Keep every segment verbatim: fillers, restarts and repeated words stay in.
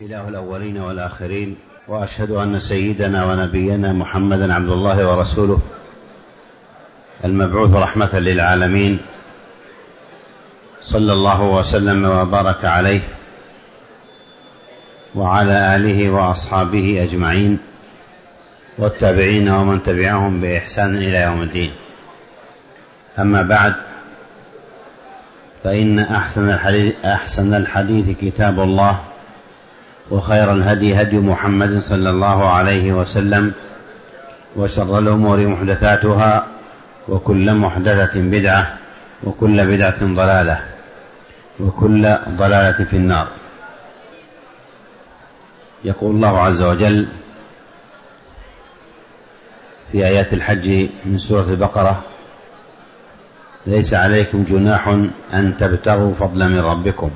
إله الأولين والآخرين، وأشهد أن سيدنا ونبينا محمدا عبد الله ورسوله المبعوث رحمة للعالمين، صلى الله وسلم وبارك عليه وعلى آله وأصحابه أجمعين والتابعين ومن تبعهم بإحسان إلى يوم الدين. أما بعد، فإن أحسن الحديث, أحسن الحديث كتاب الله، وخير الهدي هدي محمد صلى الله عليه وسلم، وشر الأمور محدثاتها، وكل محدثة بدعة، وكل بدعة ضلالة، وكل ضلالة في النار. يقول الله عز وجل في آيات الحج من سورة البقرة: ليس عليكم جناح أن تبتغوا فضلا من ربكم،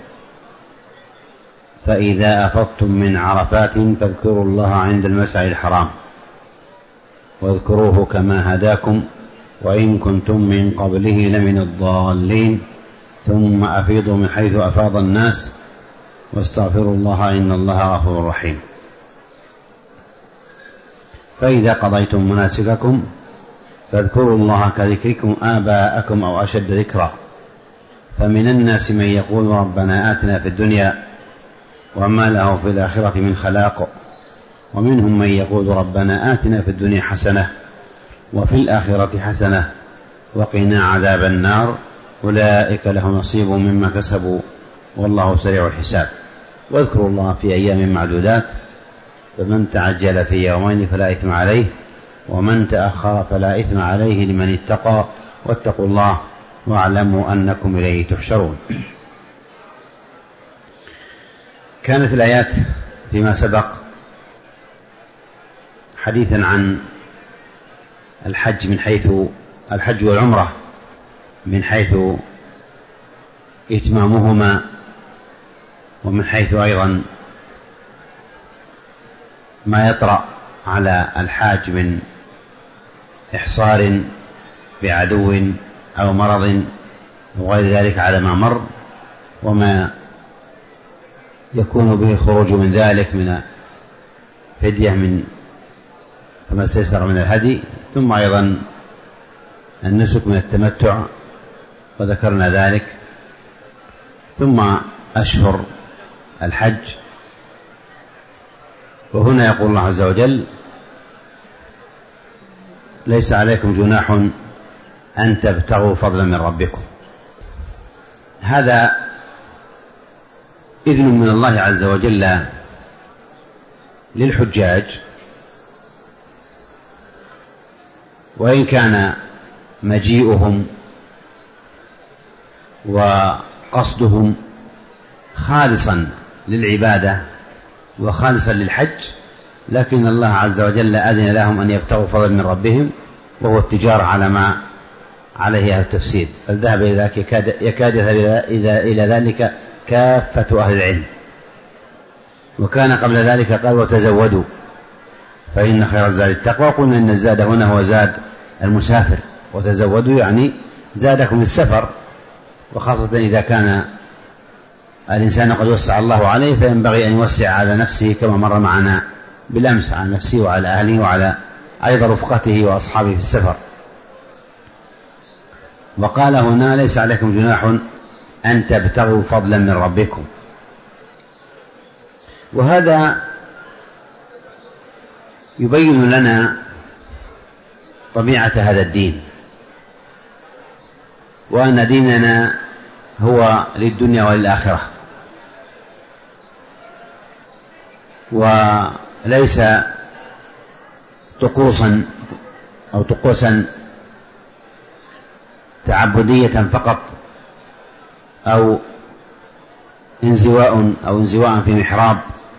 فإذا أفضتم من عرفات فاذكروا الله عند المشعر الحرام، واذكروه كما هداكم وإن كنتم من قبله لمن الضالين، ثم أفيضوا من حيث أفاض الناس واستغفروا الله إن الله غفور رحيم. فإذا قضيتم مناسككم فاذكروا الله كذكركم آباءكم أو أشد ذكرا، فمن الناس من يقول ربنا آتنا في الدنيا وما له في الآخرة من خلاق، ومنهم من يقول ربنا آتنا في الدنيا حسنة وفي الآخرة حسنة وقنا عذاب النار، أولئك لهم نصيب مما كسبوا والله سريع الحساب. واذكروا الله في أيام معدودات، فمن تعجل في يومين فلا إثم عليه، ومن تأخر فلا إثم عليه لمن اتقى، واتقوا الله واعلموا أنكم إليه تحشرون. كانت الآيات فيما سبق حديثا عن الحج من حيث الحج والعمرة من حيث إتمامهما، ومن حيث أيضا ما يطرأ على الحاج من إحصار بعدو أو مرض وغير ذلك على ما مر، وما يكون به الخروج من ذلك من فدية من فما استيسر من الهدي، ثم أيضا النسك من التمتع وذكرنا ذلك، ثم أشهر الحج. وهنا يقول الله عز وجل: ليس عليكم جناح أن تبتغوا فضلا من ربكم. هذا إذن من الله عز وجل للحجاج، وإن كان مجيئهم وقصدهم خالصا للعبادة وخالصا للحج، لكن الله عز وجل أذن لهم أن يبتغوا فضلا من ربهم، وهو التجارة على ما عليه أهل التفسير، فالذهب إلى ذلك يكاد, يكاد إلى ذلك كافة أهل العلم. وكان قبل ذلك قال: وتزودوا فإن خير الزاد التقوى. قلنا إن الزاد هنا هو زاد المسافر، وتزودوا يعني زادكم السفر، وخاصة إذا كان الإنسان قد وسع الله عليه فينبغي أن يوسع على نفسه، كما مر معنا بالأمس، على نفسه وعلى أهله وعلى أيضا رفقته وأصحابه في السفر. وقال هنا: ليس عليكم جناح أن تبتغوا فضلا من ربكم. وهذا يبين لنا طبيعة هذا الدين، وأن ديننا هو للدنيا وللآخرة، وليس طقوسا أو طقوسا تعبدية فقط، أو انزواء أو انزواء في محراب،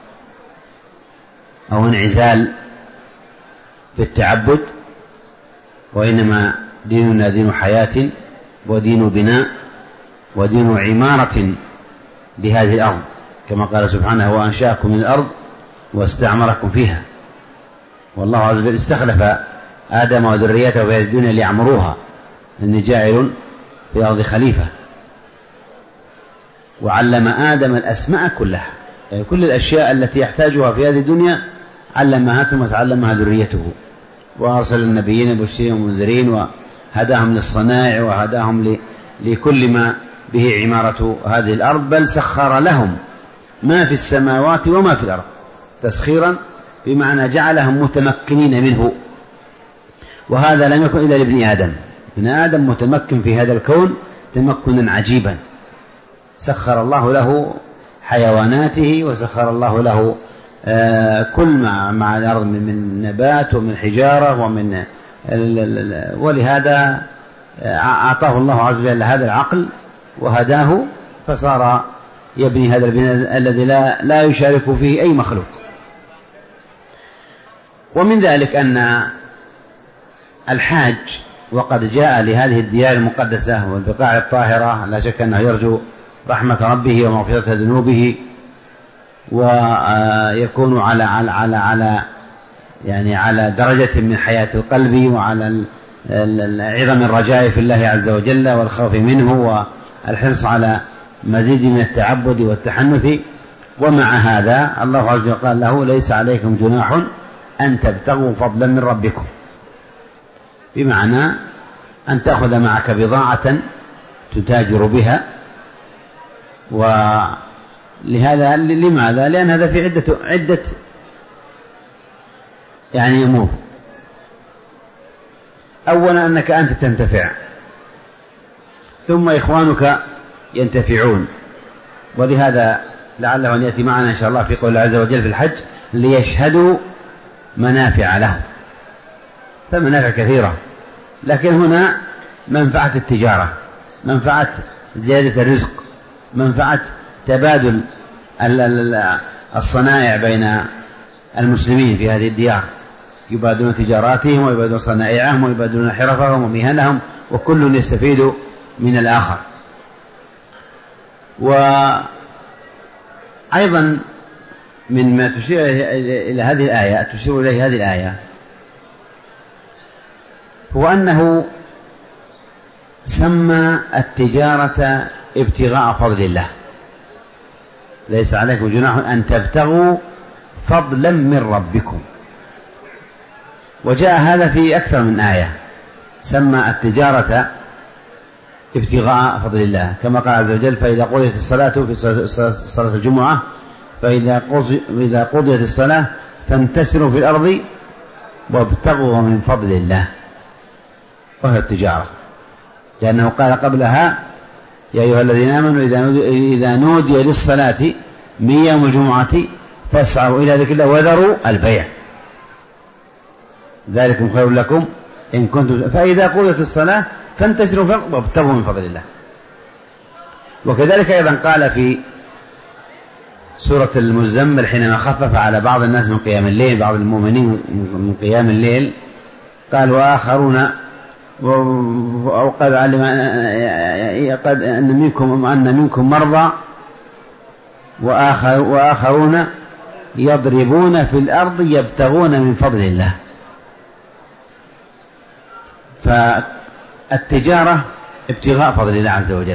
أو انعزال في التعبد، وإنما ديننا دين حياة ودين بناء ودين عمارة لهذه الأرض، كما قال سبحانه: وأنشأكم من الأرض واستعمركم فيها. والله عز وجل استخلف آدم وذريته في هذه الدنيا ليعمروها، إني جاعل في الأرض خليفة، وعلم آدم الأسماء كلها، يعني كل الأشياء التي يحتاجها في هذه الدنيا علمها ثم تعلمها ذريته، وأرسل النبيين مبشرين ومنذرين وهداهم للصنائع وهداهم لكل ما به عمارة هذه الأرض، بل سخر لهم ما في السماوات وما في الأرض تسخيرا، بمعنى جعلهم متمكنين منه. وهذا لم يكن إلا لابن آدم، ابن آدم متمكن في هذا الكون تمكنا عجيبا، سخر الله له حيواناته وسخر الله له كل ما مع الأرض من نبات ومن حجارة ومن، ولهذا أعطاه الله عز وجل هذا العقل وهداه، فصار يبني هذا البناء الذي لا, لا يشارك فيه أي مخلوق. ومن ذلك أن الحاج وقد جاء لهذه الديار المقدسة والبقاع الطاهرة لا شك أنه يرجو رحمة ربه ومغفرة ذنوبه، ويكون على على على على يعني على درجة من حياة القلب وعلى عظم الرجاء في الله عز وجل والخوف منه والحرص على مزيد من التعبد والتحنث. ومع هذا الله عز وجل قال له: ليس عليكم جناح أن تبتغوا فضلا من ربكم، بمعنى أن تأخذ معك بضاعة تتاجر بها. ولهذا لماذا؟ لأن هذا في عدة عدة يعني أمور. أولا أنك أنت تنتفع، ثم إخوانك ينتفعون. ولهذا لعله أن يأتي معنا إن شاء الله في قول الله عز وجل في الحج: ليشهدوا منافع لهم. فمنافع كثيرة، لكن هنا منفعة التجارة، منفعة زيادة الرزق، منفعة تبادل الصنائع بين المسلمين في هذه الديار، يبادلون تجاراتهم ويبادلون صنائعهم ويبادلون حرفهم ومهنهم، وكل يستفيد من الآخر. وأيضا من ما تشير إلى هذه الآية تشير إليه هذه الآية هو أنه سمى التجارة ابتغاء فضل الله. ليس عليكم جناح أن تبتغوا فضلا من ربكم. وجاء هذا في أكثر من آية، سمى التجارة ابتغاء فضل الله، كما قال عز وجل: فإذا قضيت الصلاة في صلاة الجمعة فإذا قضيت الصلاة فانتشروا في الأرض وابتغوا من فضل الله، وهي التجارة. لأنه قال قبلها: يا أيها الذين آمنوا إذا نودي للصلاة من يوم الجمعة فاسعوا إلى ذكر الله وذروا البيع ذلكم خير لكم إن كنتم، فإذا قضيت الصلاة فانتشروا وابتغوا من فضل الله. وكذلك أيضا قال في سورة المزمل حينما خفف على بعض الناس من قيام الليل، بعض المؤمنين من قيام الليل، قال: وآخرون وقد علم قد أن منكم أن منكم مرضى وآخر وآخرون يضربون في الأرض يبتغون من فضل الله. فالتجارة ابتغاء فضل الله عز وجل.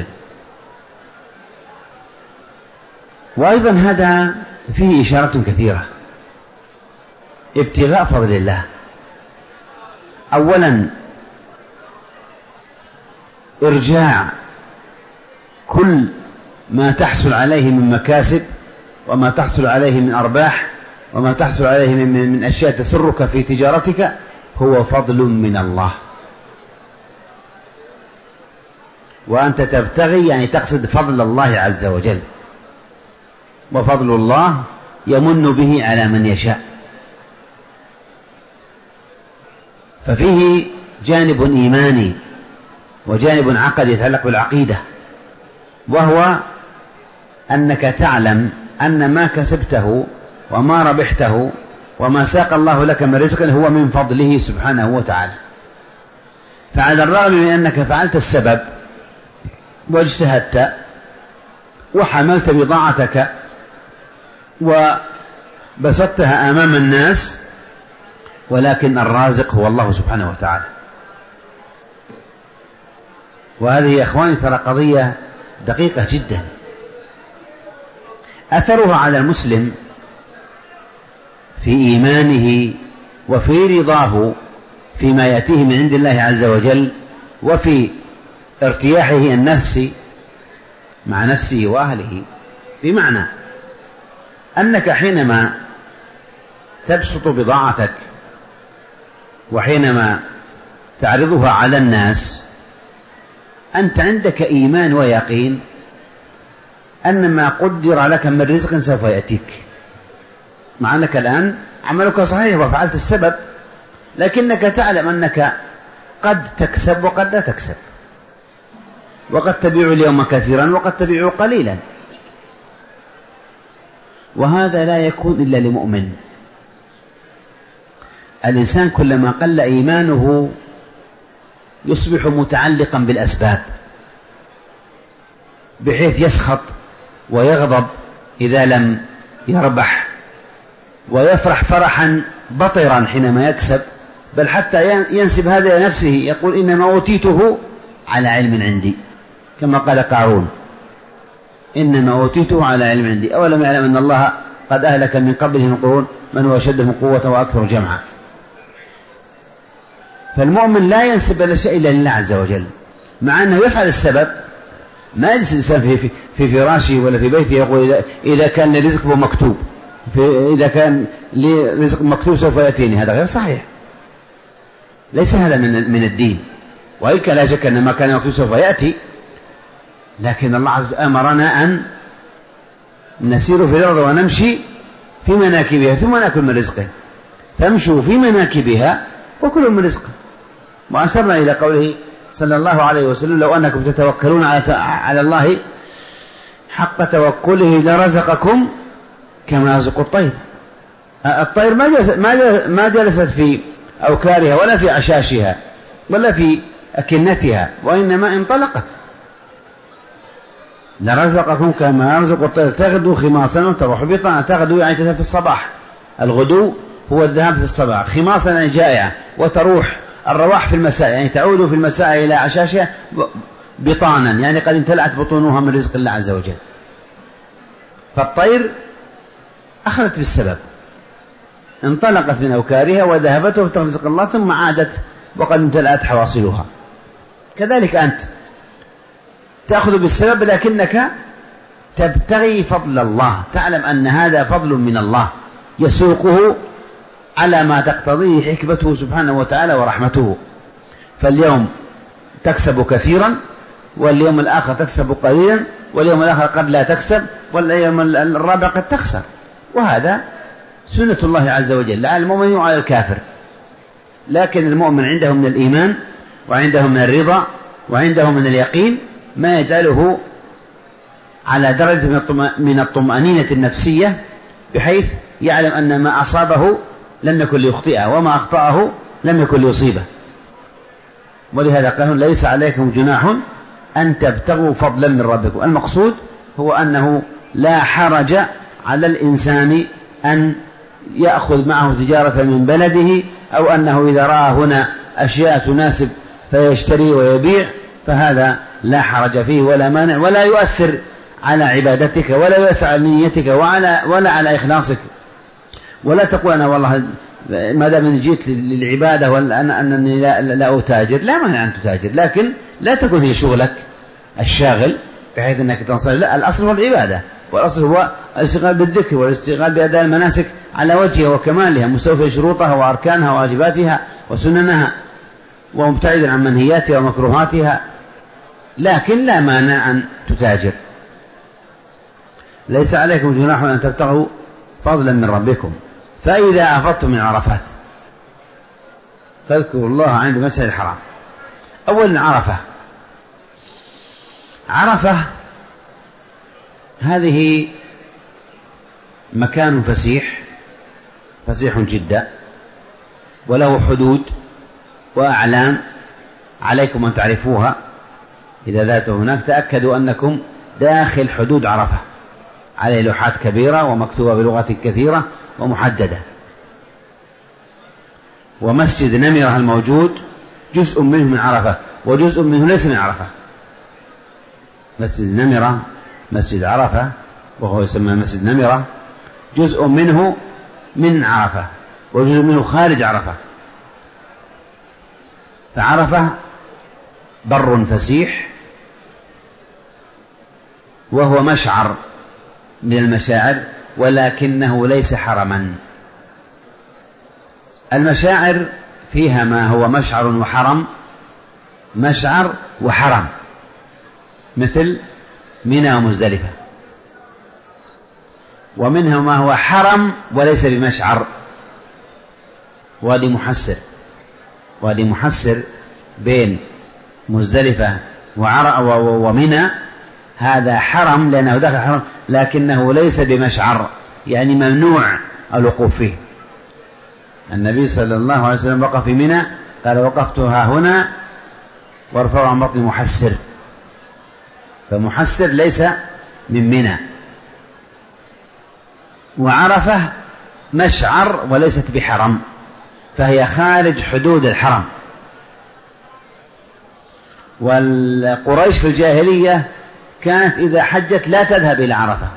وأيضا هذا فيه إشارة كثيرة. ابتغاء فضل الله، أولا إرجاع كل ما تحصل عليه من مكاسب وما تحصل عليه من أرباح وما تحصل عليه من, من أشياء تسرك في تجارتك هو فضل من الله. وأنت تبتغي يعني تقصد فضل الله عز وجل، وفضل الله يمن به على من يشاء. ففيه جانب إيماني وجانب عقدي يتعلق بالعقيدة، وهو أنك تعلم أن ما كسبته وما ربحته وما ساق الله لك من رزق هو من فضله سبحانه وتعالى. فعلى الرغم من أنك فعلت السبب واجتهدت وحملت بضاعتك وبسطتها أمام الناس، ولكن الرازق هو الله سبحانه وتعالى. وهذه يا إخواني ترى قضية دقيقة جدا. أثرها على المسلم في إيمانه وفي رضاه فيما يأتيه من عند الله عز وجل، وفي ارتياحه النفسي مع نفسه وأهله، بمعنى أنك حينما تبسط بضاعتك وحينما تعرضها على الناس أنت عندك إيمان ويقين أن ما قدر لك من رزق سوف يأتيك، مع أنك الآن عملك صحيح وفعلت السبب، لكنك تعلم أنك قد تكسب وقد لا تكسب، وقد تبيع اليوم كثيرا وقد تبيع قليلا، وهذا لا يكون إلا لمؤمن. الإنسان كلما قل إيمانه يصبح متعلقا بالأسباب، بحيث يسخط ويغضب إذا لم يربح، ويفرح فرحا بطرا حينما يكسب، بل حتى ينسب هذا إلى نفسه، يقول إنما أوتيته على علم عندي، كما قال قارون إنما أوتيته على علم عندي أولم يعلم أن الله قد أهلك من قبلهم القرون من هو أشد من قوة وأكثر جمعا. فالمؤمن لا ينسب الشيء إلا لله عز وجل، مع أنه يفعل السبب. ما يجلس الإنسان في, في, في فراشه ولا في بيته يقول إذا, إذا كان لي رزق مكتوب، إذا كان لي رزق مكتوب سوف يأتيني، هذا غير صحيح، ليس هذا من, من الدين. وإن لا شك أن ما كان مكتوب سوف يأتي، لكن الله عز وجل أمرنا أن نسير في الأرض ونمشي في مناكبها ثم نأكل من رزقه، فامشوا في مناكبها وكلوا من رزقه. وأشرنا إلى قوله صلى الله عليه وسلم لو أنكم تتوكلون على الله حق توكله لرزقكم كما يرزق الطير. الطير ما جلست, ما جلست في أوكارها ولا في عشاشها ولا في أكنتها، وإنما انطلقت. لرزقكم كما يرزق الطير تغدو خماصا وتروح بطانا. تغدو يعني تذهب في الصباح، الغدو هو الذهاب في الصباح، خماصا يعني جائعة، وتروح الرواح في المساء يعني تعود في المساء إلى عشاشها بطانا، يعني قد امتلأت بطونها من رزق الله عز وجل. فالطير أخذت بالسبب، انطلقت من أوكارها وذهبت وابتغت رزق الله ثم عادت وقد امتلأت حواصلها. كذلك أنت تأخذ بالسبب لكنك تبتغي فضل الله، تعلم أن هذا فضل من الله يسوقه على ما تقتضيه حكمته سبحانه وتعالى ورحمته. فاليوم تكسب كثيرا، واليوم الآخر تكسب قليلا، واليوم الآخر قد لا تكسب، واليوم الرابع قد تخسر. وهذا سنة الله عز وجل على المؤمن وعلى الكافر. لكن المؤمن عنده من الإيمان وعنده من الرضا وعنده من اليقين ما يجعله على درجة من الطمأنينة النفسية، بحيث يعلم أن ما أصابه لم يكن ليخطئه وما أخطأه لم يكن ليصيبه. ولهذا قالوا ليس عليكم جناح أن تبتغوا فضلا من ربكم. المقصود هو أنه لا حرج على الإنسان أن يأخذ معه تجارة من بلده، أو أنه إذا رأى هنا أشياء تناسب فيشتري ويبيع، فهذا لا حرج فيه ولا مانع، ولا يؤثر على عبادتك ولا يؤثر على نيتك وعلى ولا على إخلاصك. ولا تقول أنا والله ما دام جيت للعبادة ولا أنا أنني لا, لا أتاجر، لا مانع أن تتاجر، لكن لا تكون هي شغلك الشاغل بحيث أنك تنصرف. لا، الأصل هو العبادة، والأصل هو الاستغلال بالذكر والاستغلال بأداء المناسك على وجهها وكمالها، مستوفية شروطها وأركانها وواجباتها وسننها، ومبتعدا عن منهياتها ومكروهاتها، لكن لا مانع أن تتاجر. ليس عليكم جناح أن تبتغوا فضلا من ربكم. فإذا أفضتم من عرفات فاذكروا الله عند المشعر الحرام. أولا عرفة. عرفة هذه مكان فسيح فسيح جدا، وله حدود وأعلام عليكم أن تعرفوها. إذا ذات هناك تأكدوا أنكم داخل حدود عرفة، عليه لوحات كبيرة ومكتوبة بلغات كثيرة ومحددة. ومسجد نمرة الموجود جزء منه من عرفة وجزء منه ليس من عرفة. مسجد نمرة مسجد عرفة وهو يسمى مسجد نمرة، جزء منه من عرفة وجزء منه خارج عرفة. فعرفة بر فسيح، وهو مشعر من المشاعر، ولكنه ليس حرما. المشاعر فيها ما هو مشعر وحرم، مشعر وحرم، مثل منى ومزدلفة. ومنها ما هو حرم وليس بمشعر، وادي محسر. وادي محسر بين مزدلفة ومنى هذا حرم لأنه داخل حرم، لكنه ليس بمشعر، يعني ممنوع الوقوف فيه. النبي صلى الله عليه وسلم وقف في منى، قال وقفت ها هنا وارفعوا عن بطن محسر، فمحسر ليس من منى. وعرفة مشعر وليست بحرم، فهي خارج حدود الحرم. والقريش في الجاهلية كانت إذا حجت لا تذهب إلى عرفة،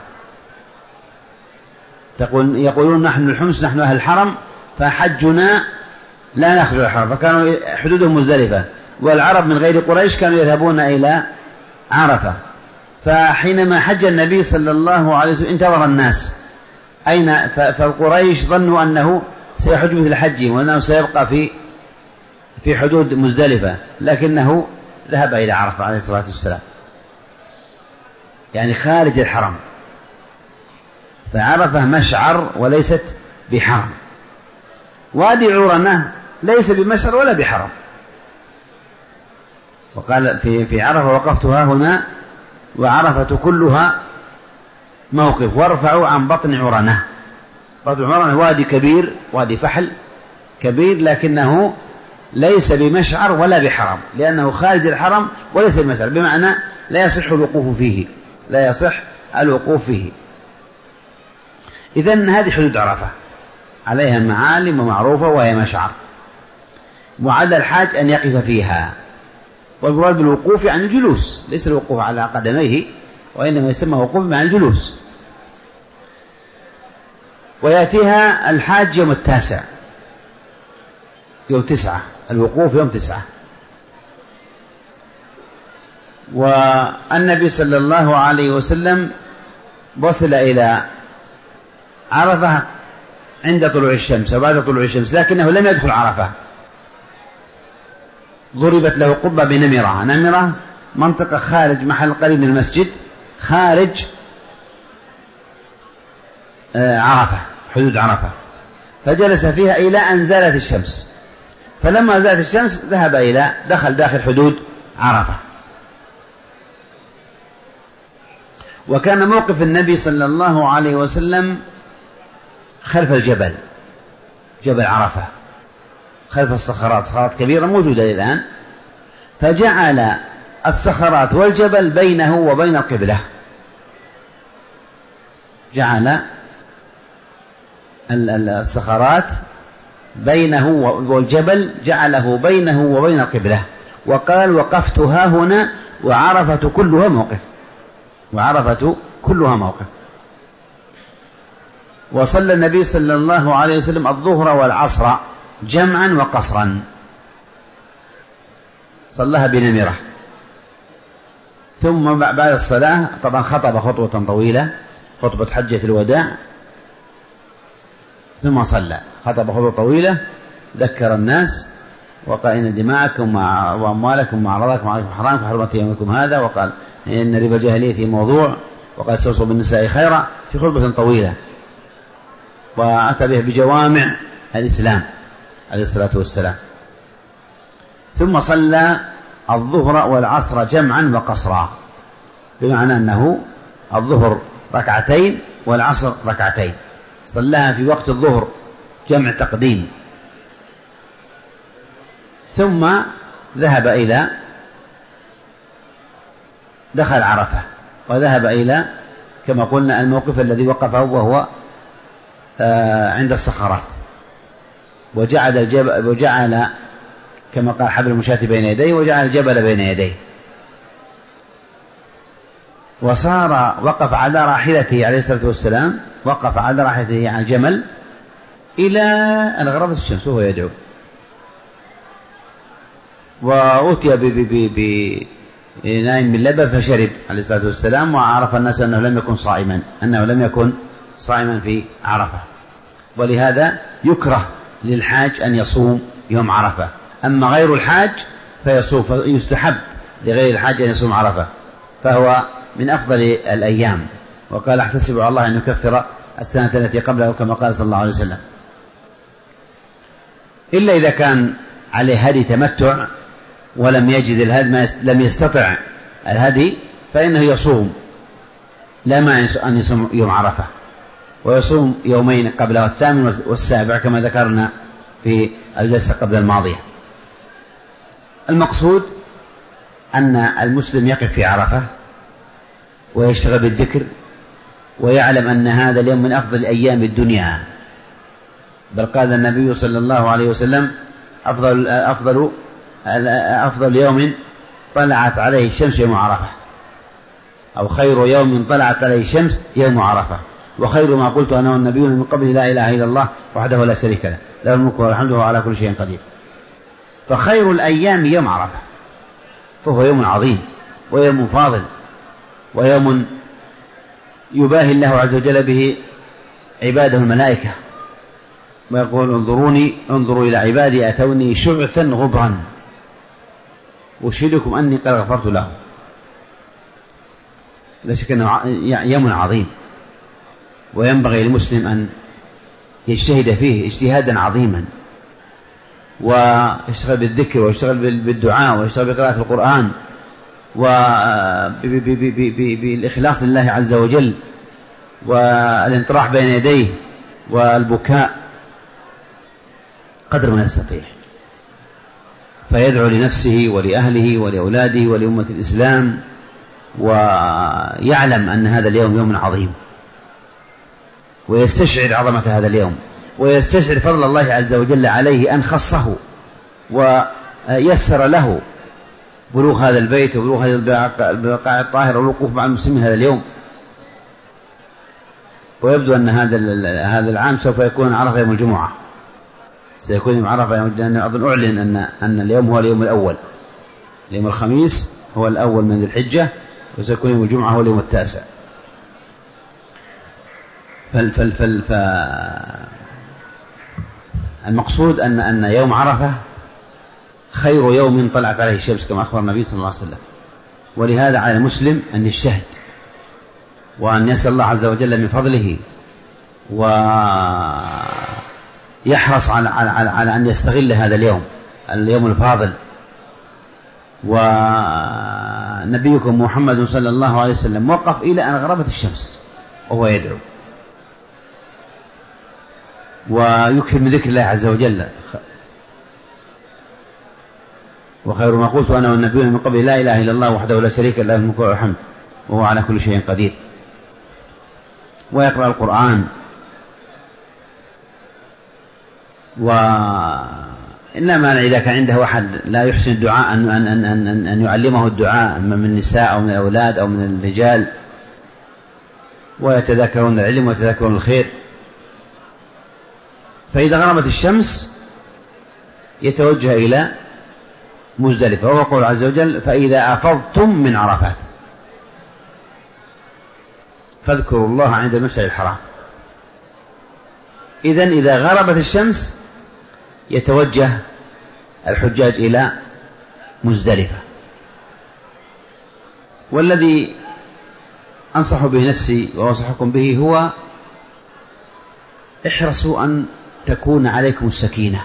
تقول يقولون نحن الحمص نحن أهل الحرم فحجنا لا نخرج الحرم، فكانوا حدودهم مزدلفة. والعرب من غير قريش كانوا يذهبون إلى عرفة. فحينما حج النبي صلى الله عليه وسلم انتظر الناس أين، فالقريش ظنوا أنه سيحج مثل حجهم وأنه سيبقى في في حدود مزدلفة، لكنه ذهب إلى عرفة عليه الصلاة والسلام، يعني خارج الحرم. فعرفة مشعر وليست بحرم. وادي عرنة ليس بمشعر ولا بحرم. وقال في في عرفة وقفت ها هنا وعرفة كلها موقف وارفعوا عن بطن عرنة. بطن عرنة وادي كبير، وادي فحل كبير، لكنه ليس بمشعر ولا بحرم، لأنه خارج الحرم وليس بمشعر، بمعنى لا يصح الوقوف فيه، لا يصح الوقوف فيه. إذن هذه حدود عرفة عليها معالم ومعروفة وهي مشعر، وعلى الحاج أن يقف فيها. والمراد بالوقوف يعني الجلوس، ليس الوقوف على قدميه، وإنما يسمى وقوف مع الجلوس. ويأتيها الحاج يوم التاسع، يوم تسعة، الوقوف يوم تسعة. والنبي صلى الله عليه وسلم وصل إلى عرفة عند طلوع الشمس وبعد طلوع الشمس، لكنه لم يدخل عرفة. ضربت له قبة بنمرة. نمرة منطقة خارج محل قريب من المسجد، خارج عرفة، حدود عرفة. فجلس فيها إلى أن زالت الشمس، فلما زالت الشمس ذهب إلى دخل داخل حدود عرفة. وكان موقف النبي صلى الله عليه وسلم خلف الجبل، جبل عرفة، خلف الصخرات، صخرات كبيرة موجودة الآن، فجعل الصخرات والجبل بينه وبين القبلة. جعل الصخرات بينه والجبل جعله بينه وبين القبلة. وقال وقفت ها هنا وعرفة كلها موقف، وعرفة كلها موقف. وصلى النبي صلى الله عليه وسلم الظهر والعصر جمعا وقصرا، صلىها بنمرة. ثم بعد الصلاة طبعا خطب خطوة طويلة، خطبة حجة الوداع، ثم صلى خطب خطوة طويلة، ذكر الناس وقال إن دماءكم وأموالكم وأعراضكم عليكم حرام كحرمة يومكم هذا، وقال إن ربا الجاهلية موضوع، وقال استوصوا بالنساء خيرا، في خطبة طويلة. وأتى به بجوامع الإسلام عليه الصلاة والسلام. ثم صلى الظهر والعصر جمعا وقصرا، بمعنى أنه الظهر ركعتين والعصر ركعتين، صلاها في وقت الظهر جمع تقديم. ثم ذهب إلى دخل عرفة، وذهب إلى كما قلنا الموقف الذي وقفه وهو عند الصخرات، وجعل الجبل وجعل كما قال حبل المشاة بين يديه، وجعل الجبل بين يديه. وصار وقف على راحلته عليه الصلاة والسلام، وقف على راحلته على الجمل إلى أن غربت الشمس وهو يدعو، وأتي بناء من لبن فشرب عليه الصلاة والسلام، وعرف الناس أنه لم يكن صائما أنه لم يكن صائما في عرفة. ولهذا يكره للحاج أن يصوم يوم عرفة، أما غير الحاج فيصوم، فيستحب لغير الحاج أن يصوم عرفة، فهو من أفضل الأيام. وقال احتسب على الله أن يكفر السنة التي قبله كما قال صلى الله عليه وسلم، إلا إذا كان عليه هدي تمتع ولم يجد الهدي، لم يستطع الهدي، فإنه يصوم، لا مانع أن يصوم يوم عرفة، ويصوم يومين قبله، الثامن والسابع كما ذكرنا في الجلسة قبل الماضية. المقصود أن المسلم يقف في عرفة ويشتغل بالذكر، ويعلم أن هذا اليوم من أفضل أيام الدنيا، بل قال النبي صلى الله عليه وسلم أفضل, أفضل, أفضل يوم طلعت عليه الشمس يوم عرفة، أو خير يوم طلعت عليه الشمس يوم عرفة، وخير ما قلت أنا والنبي من قبل لا إله إلا الله وحده لا شريك له له الملك والحمد وهو على كل شيء قدير. فخير الأيام يوم عرفة، فهو يوم عظيم ويوم فاضل، ويوم يباهي الله عز وجل به عباده الملائكة، ويقول انظروني انظروا إلى عبادي أتوني شعثا غبرا أشهدكم أني قد غفرت لهم. لا شك أنه يوم عظيم، وينبغي للمسلم أن يجتهد فيه اجتهادا عظيما، ويشتغل بالذكر، ويشتغل بالدعاء، ويشتغل بقراءة القرآن، وبالإخلاص لله عز وجل، والانطراح بين يديه، والبكاء قدر ما يستطيع، فيدعو لنفسه ولأهله ولأولاده ولأمة الإسلام، ويعلم أن هذا اليوم يوم عظيم، ويستشعر عظمة هذا اليوم، ويستشعر فضل الله عز وجل عليه أن خصه ويسر له بلوغ هذا البيت وبلوغ هذه البقاع الطاهرة والوقوف مع المسلمين هذا اليوم. ويبدو أن هذا هذا العام سوف يكون عرفة يوم الجمعة، سيكون يوم عرفة يوم، لأن أظن أعلن أن أن اليوم هو اليوم الأول، اليوم الخميس هو الأول من ذي الحجة، وسيكون يوم الجمعة هو اليوم التاسع. فال فال فال ف المقصود أن أن يوم عرفة خير يوم طلعت عليه الشمس كما أخبر النبي صلى الله عليه وسلم. ولهذا على المسلم أن يجتهد، وأن يسأل الله عز وجل من فضله، ويحرص على على على أن يستغل هذا اليوم اليوم الفاضل. ونبيكم محمد صلى الله عليه وسلم وقف إلى أن غربت الشمس وهو يدعو، ويكثر من ذكر الله عز وجل، وخير ما قلت أنا والنبيون من قبل لا إله إلا الله وحده لا شريك له له الملك والحمد وهو على كل شيء قدير. ويقرأ القرآن، وإلا مانع إذا كان عنده أحد لا يحسن الدعاء أن, أن, أن, أن, أن يعلمه الدعاء من النساء أو من الأولاد أو من الرجال، ويتذكرون العلم ويتذكرون الخير. فإذا غربت الشمس يتوجه إلى مزدلفة، وهو قول عز وجل فإذا أفضتم من عرفات فاذكروا الله عند المشعر الحرام. إذن إذا غربت الشمس يتوجه الحجاج إلى مزدلفة. والذي أنصح به نفسي وأنصحكم به هو احرصوا أن تكون عليكم السكينة،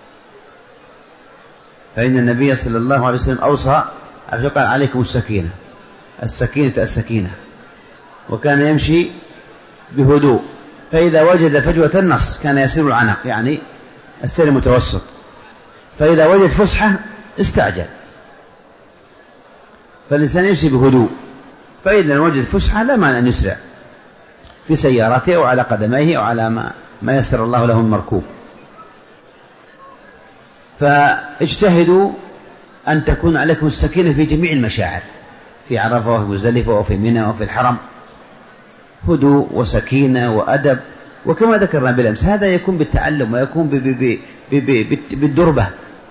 فإن النبي صلى الله عليه وسلم أوصى قال عليكم السكينة، السكينة السكينة، وكان يمشي بهدوء، فإذا وجد فجوة النص كان يسير العنق، يعني السير المتوسط، فإذا وجد فسحة استعجل، فالإنسان يمشي بهدوء، فإذا وجد فسحة لا مانع أن يسرع في سيارته أو على قدميه أو على ما, ما يسر الله له المركوب. فاجتهدوا أن تكون عليكم السكينة في جميع المشاعر، في عرفة وفي مزدلفة وفي منى وفي الحرم، هدوء وسكينة وأدب. وكما ذكرنا بالأمس هذا يكون بالتعلم ويكون بالدربة،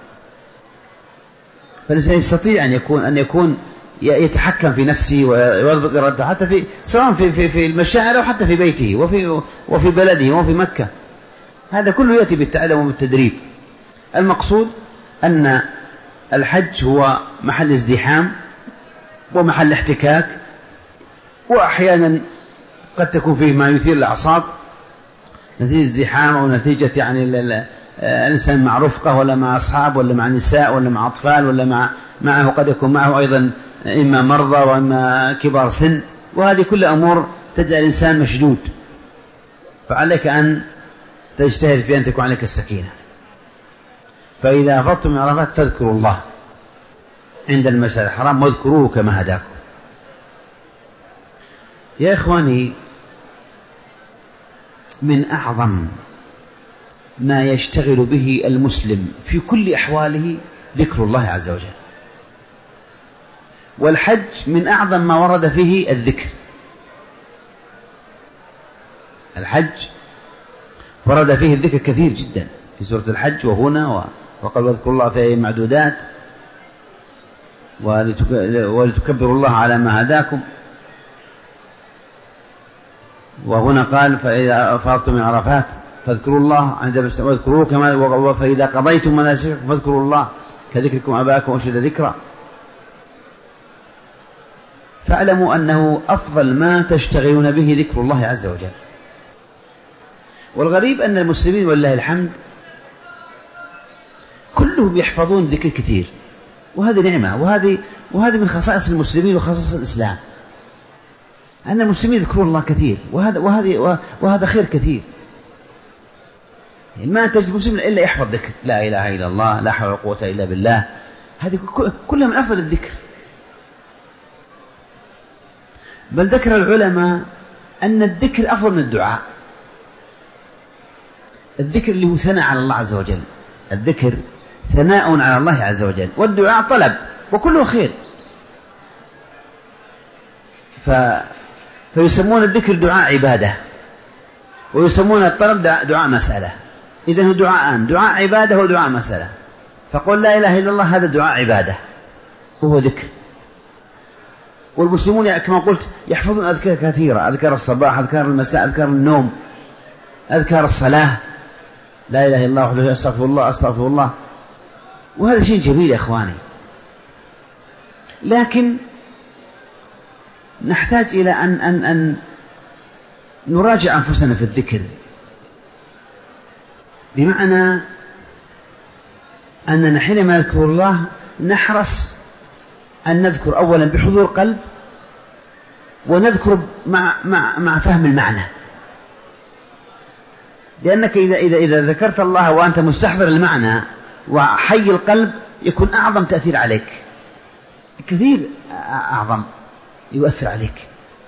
فالإنسان يستطيع أن يكون أن يكون يتحكم في نفسه ويضبط إرادته حتى في سواء في في في المشاعر أو حتى في بيته وفي وفي بلده وفي مكة. هذا كله يأتي بالتعلم وبالتدريب. المقصود أن الحج هو محل ازدحام ومحل احتكاك، وأحيانا قد تكون فيه ما يثير الأعصاب نتيجة زحام أو نتيجة يعني الإنسان مع رفقة ولا مع أصحاب ولا مع نساء ولا مع أطفال ولا مع معه قد يكون معه أيضا إما مرضى وإما كبار سن، وهذه كل أمور تجعل الإنسان مشدود. فعليك أن تجتهد في أن تكون عليك السكينة. فإذا أفضتم من عرفات فاذكروا الله عند المشعر الحرام واذكروه كما هداكم. يا إخواني، من أعظم ما يشتغل به المسلم في كل أحواله ذكر الله عز وجل، والحج من أعظم ما ورد فيه الذكر. الحج ورد فيه الذكر كثير جدا في سورة الحج وهنا، وقال واذكروا الله في أيام معدودات ولتكبروا الله على ما هداكم. وهنا قال فإذا أفضتم من عرفات فاذكروا الله عند واذكروه كما فإذا قضيتم مناسككم فاذكروا الله كذكركم آباءكم أشد ذكرا. فاعلموا أنه أفضل ما تشتغلون به ذكر الله عز وجل. والغريب أن المسلمين والله الحمد كلهم يحفظون ذكر كثير، وهذه نعمة، وهذه وهذه من خصائص المسلمين وخصائص الإسلام، أن المسلمين يذكرون الله كثير، وهذا وهذه وهذا خير كثير. يعني ما تجد مسلم إلا يحفظ ذكر لا إله إلا الله، لا حول ولا قوة إلا بالله، هذه كلها من أفضل الذكر. بل ذكر العلماء أن الذكر أفضل من الدعاء. الذكر اللي هو ثناء على الله عز وجل، الذكر ثناء على الله عز وجل، والدعاء طلب، وكله خير. ف... فيسمون الذكر دعاء عبادة، ويسمون الطلب دعاء مسألة. إذن هو دعاءان، دعاء عبادة ودعاء مسألة. فقل لا إله إلا الله هذا دعاء عبادة وهو ذكر. والمسلمون كما قلت يحفظون أذكار كثيرة، أذكار الصباح، أذكار المساء، أذكار النوم، أذكار الصلاة، لا إله إلا الله وحده أستغفر الله أستغفر الله، وهذا شيء جميل يا إخواني. لكن نحتاج إلى أن, أن, أن نراجع أنفسنا في الذكر، بمعنى أننا حينما نذكر الله نحرص أن نذكر أولا بحضور قلب، ونذكر مع, مع, مع فهم المعنى. لأنك إذا, إذا, إذا ذكرت الله وأنت مستحضر المعنى وحي القلب يكون أعظم تأثير عليك، كثير أعظم يؤثر عليك.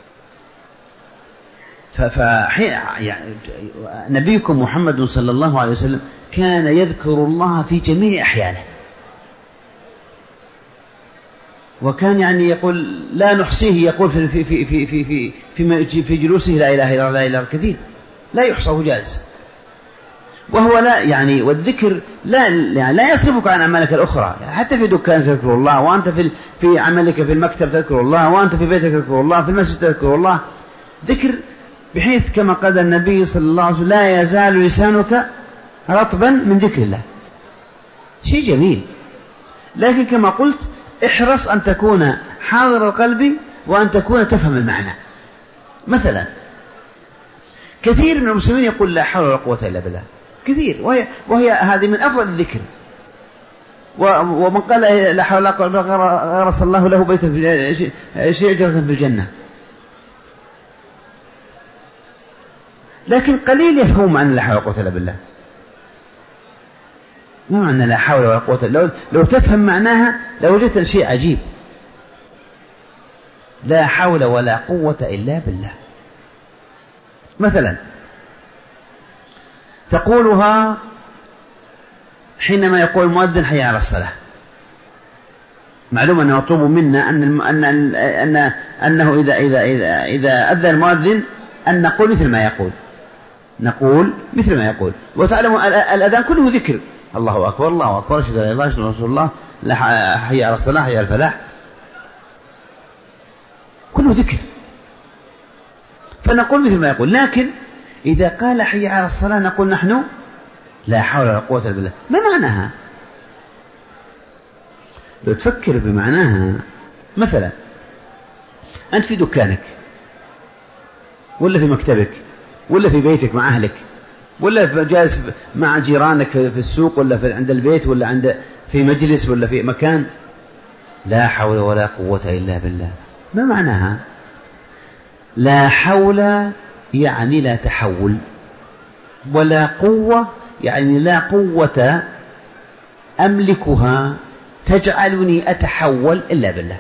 فحين يعني نبيكم محمد صلى الله عليه وسلم كان يذكر الله في جميع أحيانه، وكان يعني يقول لا نحصيه، يقول في في في في في في في, في جلوسه لا إله إلا الله لا إله كثير لا يحصى جالس. وهو لا يعني والذكر لا يعني لا يصرفك عن أعمالك الأخرى، يعني حتى في دكان تذكر الله، وأنت في في عملك في المكتب تذكر الله، وأنت في بيتك تذكر الله، في المسجد تذكر الله. ذكر بحيث كما قال النبي صلى الله عليه وسلم لا يزال لسانك رطبا من ذكر الله. شيء جميل، لكن كما قلت احرص أن تكون حاضر القلب وأن تكون تفهم المعنى. مثلا كثير من المسلمين يقول لا حول ولا قوة إلا بالله كثير، وهي, وهي هذه من أفضل الذكر. ومن قال لا حول ولا قوة إلا بالله غرس الله له بيتا في شجرة في الجنة. لكن قليل يفهم عن لا حول ولا قوة إلا بالله. ما معنى لا حول ولا قوة؟ لو, لو تفهم معناها لوجدت شيء عجيب. لا حول ولا قوة إلا بالله مثلا تقولها حينما يقول المؤذن حي على الصلاة، معلوم أنه مطلوب منا أن أن أن أنه إذا إذا إذا إذا أذن المؤذن أن نقول مثل ما يقول، نقول مثل ما يقول. وتعلم الأذان كله ذكر، الله أكبر الله أكبر أشهد أن لا إله إلا الله رسول الله، حي على الصلاة حي على الفلاح، كله ذكر، فنقول مثل ما يقول. لكن إذا قال حي على الصلاة نقول نحن لا حول ولا قوة إلا بالله. ما معناها؟ لو تفكر بمعناها، مثلا أنت في دكانك ولا في مكتبك ولا في بيتك مع أهلك ولا جالس مع جيرانك في السوق ولا في عند البيت ولا عند في مجلس ولا في مكان، لا حول ولا قوة إلا بالله. ما معناها؟ لا حول يعني لا تحول، ولا قوة يعني لا قوة أملكها تجعلني أتحول إلا بالله.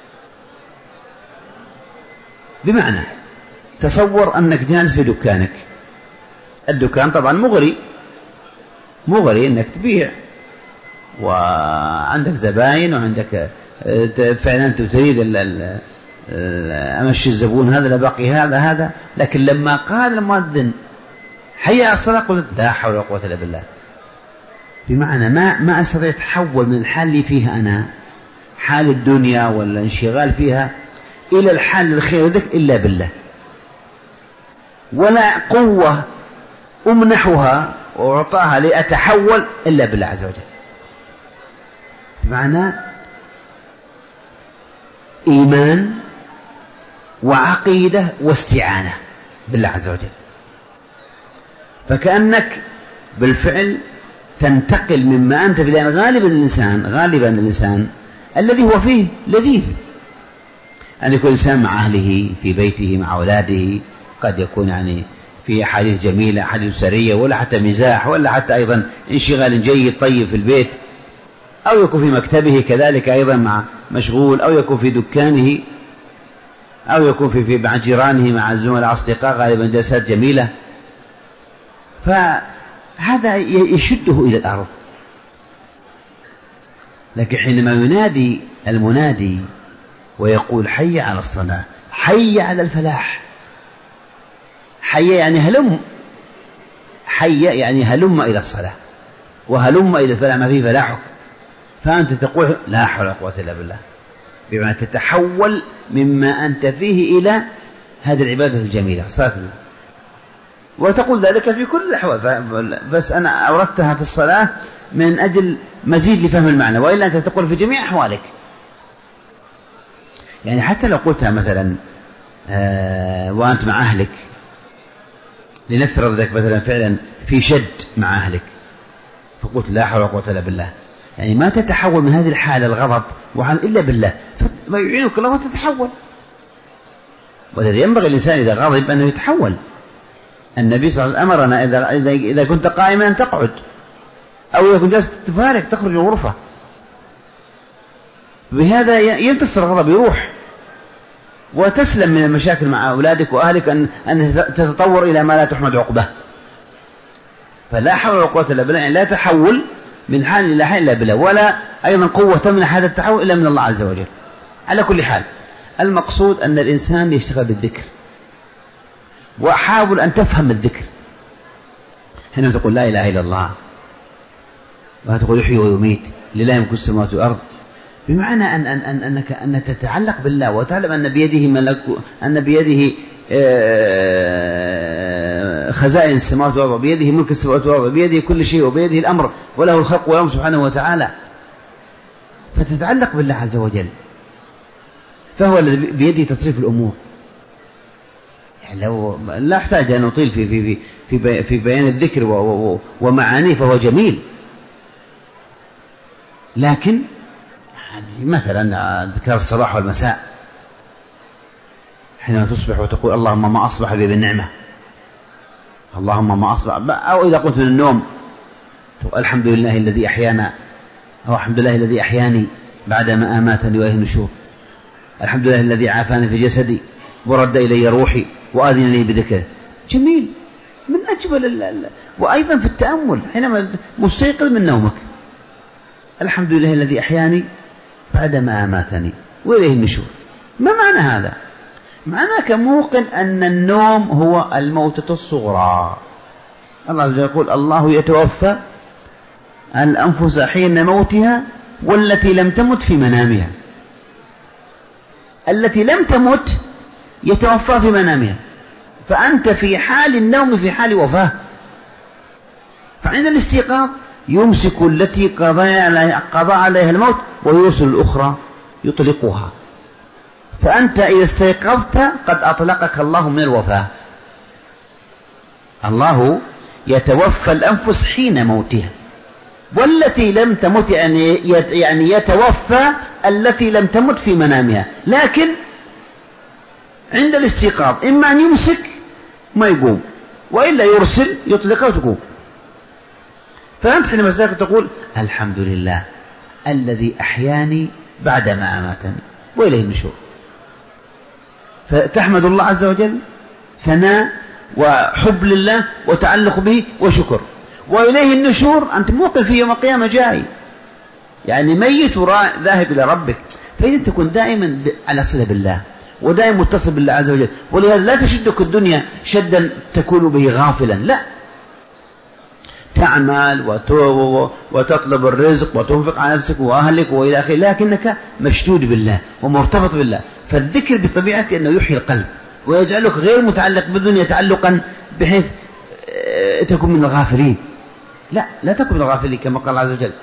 بمعنى تصور أنك جالس في دكانك، الدكان طبعا مغري مغري أنك تبيع وعندك زباين وعندك فعلا تريد أمشي الزبون هذا لبقي هذا هذا لكن لما قال المؤذن حي على الصلاة قلت لا حول ولا قوة إلا بالله. بمعنى ما ما أستطيع أتحول من الحال اللي فيها أنا، حال الدنيا ولا انشغال فيها، إلى الحال الخير ذك إلا بالله، ولا قوة أمنحها وأعطاها لأتحول إلا بالله عز وجل. بمعنى إيمان وعقيدة واستعانة بالله عز وجل، فكأنك بالفعل تنتقل مما أنت فيه. لأن غالبا الإنسان غالبا الإنسان الذي هو فيه لذيذ، أن يكون الإنسان مع أهله في بيته مع أولاده، قد يكون يعني في حديث جميلة حديث سرية ولا حتى مزاح ولا حتى أيضا انشغال جيد طيب في البيت، أو يكون في مكتبه كذلك أيضا مع مشغول، أو يكون في دكانه، أو يكون في, في مع جيرانه مع الزملاء الأصدقاء غالبا جلسات جميلة، فهذا يشده إلى الأرض. لكن حينما ينادي المنادي ويقول حي على الصلاة حي على الفلاح، حي يعني هلم، حي يعني هلم إلى الصلاة وهلم إلى الفلاح، ما فيه فلاحك، فأنت تقول لا حول ولا قوة إلا بالله، بما تتحول مما أنت فيه إلى هذه العبادة الجميلة صلاة الله. وتقول ذلك في كل الأحوال، بس أنا أوردتها في الصلاة من أجل مزيد لفهم المعنى، وإلا أنت تقول في جميع أحوالك. يعني حتى لو قلتها مثلا آه وأنت مع أهلك، لنفترض ذلك مثلا فعلا في شد مع أهلك، فقلت لا حول ولا قوة إلا بالله، يعني ما تتحول من هذه الحالة الغضب وعن إلا بالله، فما يعينك الله وتتحول. والذي ينبغي الإنسان إذا غضب أنه يتحول. النبي صلى الله عليه وسلم أمرنا إذا, إذا, إذا كنت قائما أن تقعد، أو إذا كنت جالس تفارق تخرج الغرفة، بهذا ينتصر الغضب يروح، وتسلم من المشاكل مع أولادك وأهلك أن, أن تتطور إلى ما لا تحمد عقبه. فلا حول ولا قوة إلا بالله، يعني لا تحول من حال إلى حال إلا بالله، ولا أيضا قوة تمنع هذا التحول إلا من الله عز وجل. على كل حال المقصود أن الإنسان يشتغل بالذكر، وحاول أن تفهم الذكر. حينما تقول لا إله إلا الله، وتقول يحيي ويميت لله ملك السماوات والأرض، بمعنى أن أن أن أنك أن تتعلق بالله وتعلم أن بيده ملك، أن بيده خزائن السماوات والأرض، وبيده ملك السماوات والأرض، وبيده كل شيء، وبيده الأمر وله الخلق والأمر سبحانه وتعالى، فتتعلق بالله عز وجل، فهو الذي بيده تصريف الأمور. يعني لو لا أحتاج أن أطيل في في في في بيان الذكر ومعانيه، فهو جميل. لكن يعني مثلا ذكر الصباح والمساء، حينما تصبح وتقول اللهم ما أصبح بي بالنعمة، اللهم ما أصبح، أو إذا قمت من النوم تقول الحمد لله الذي أحيانا، أو الحمد لله الذي أحياني بعدما أماتني وإليه النشور، الحمد لله الذي عافاني في جسدي ورد إلي روحي وآذن لي بذكره. جميل، من أجمل ال... وأيضا في التأمل حينما مستيقظ من نومك، الحمد لله الذي أحياني بعدما أماتني وإليه النشور. ما معنى هذا؟ معناه موقن أن النوم هو الموتة الصغرى. الله عز وجل يقول الله يتوفى الأنفس حين موتها والتي لم تمت في منامها. التي لم تمت يتوفى في منامها، فأنت في حال النوم في حال وفاة. فعند الاستيقاظ يمسك التي قضى عليها الموت ويرسل الأخرى يطلقها. فأنت إذا استيقظت قد أطلقك الله من الوفاة. الله يتوفى الأنفس حين موتها والتي لم تمت، يعني يعني يتوفى التي لم تمت في منامها، لكن عند الاستيقاظ إما أن يمسك ما يقوم وإلا يرسل يطلقها وتقوم. فأنت حينما تقول الحمد لله الذي أحياني بعدما أماتني وإليه النشور، فتحمد الله عز وجل ثناء وحب لله وتعلق به وشكر. وإليه النشور، أنت موقف في يوم القيامة جاي، يعني ميت ذاهب إلى ربك. فإذا تكون دائما على صلة بالله ودائما متصل بالله عز وجل. ولهذا لا تشدك الدنيا شدا تكون به غافلا، لا، تعمل وتطلب الرزق وتنفق على نفسك وأهلك وإلى آخره، لكنك مشدود بالله ومرتبط بالله. فالذكر بطبيعته أنه يحيي القلب ويجعلك غير متعلق بالدنيا تعلقا بحيث تكون من الغافلين. لا، لا تكن من الغافلين كما قال عز وجل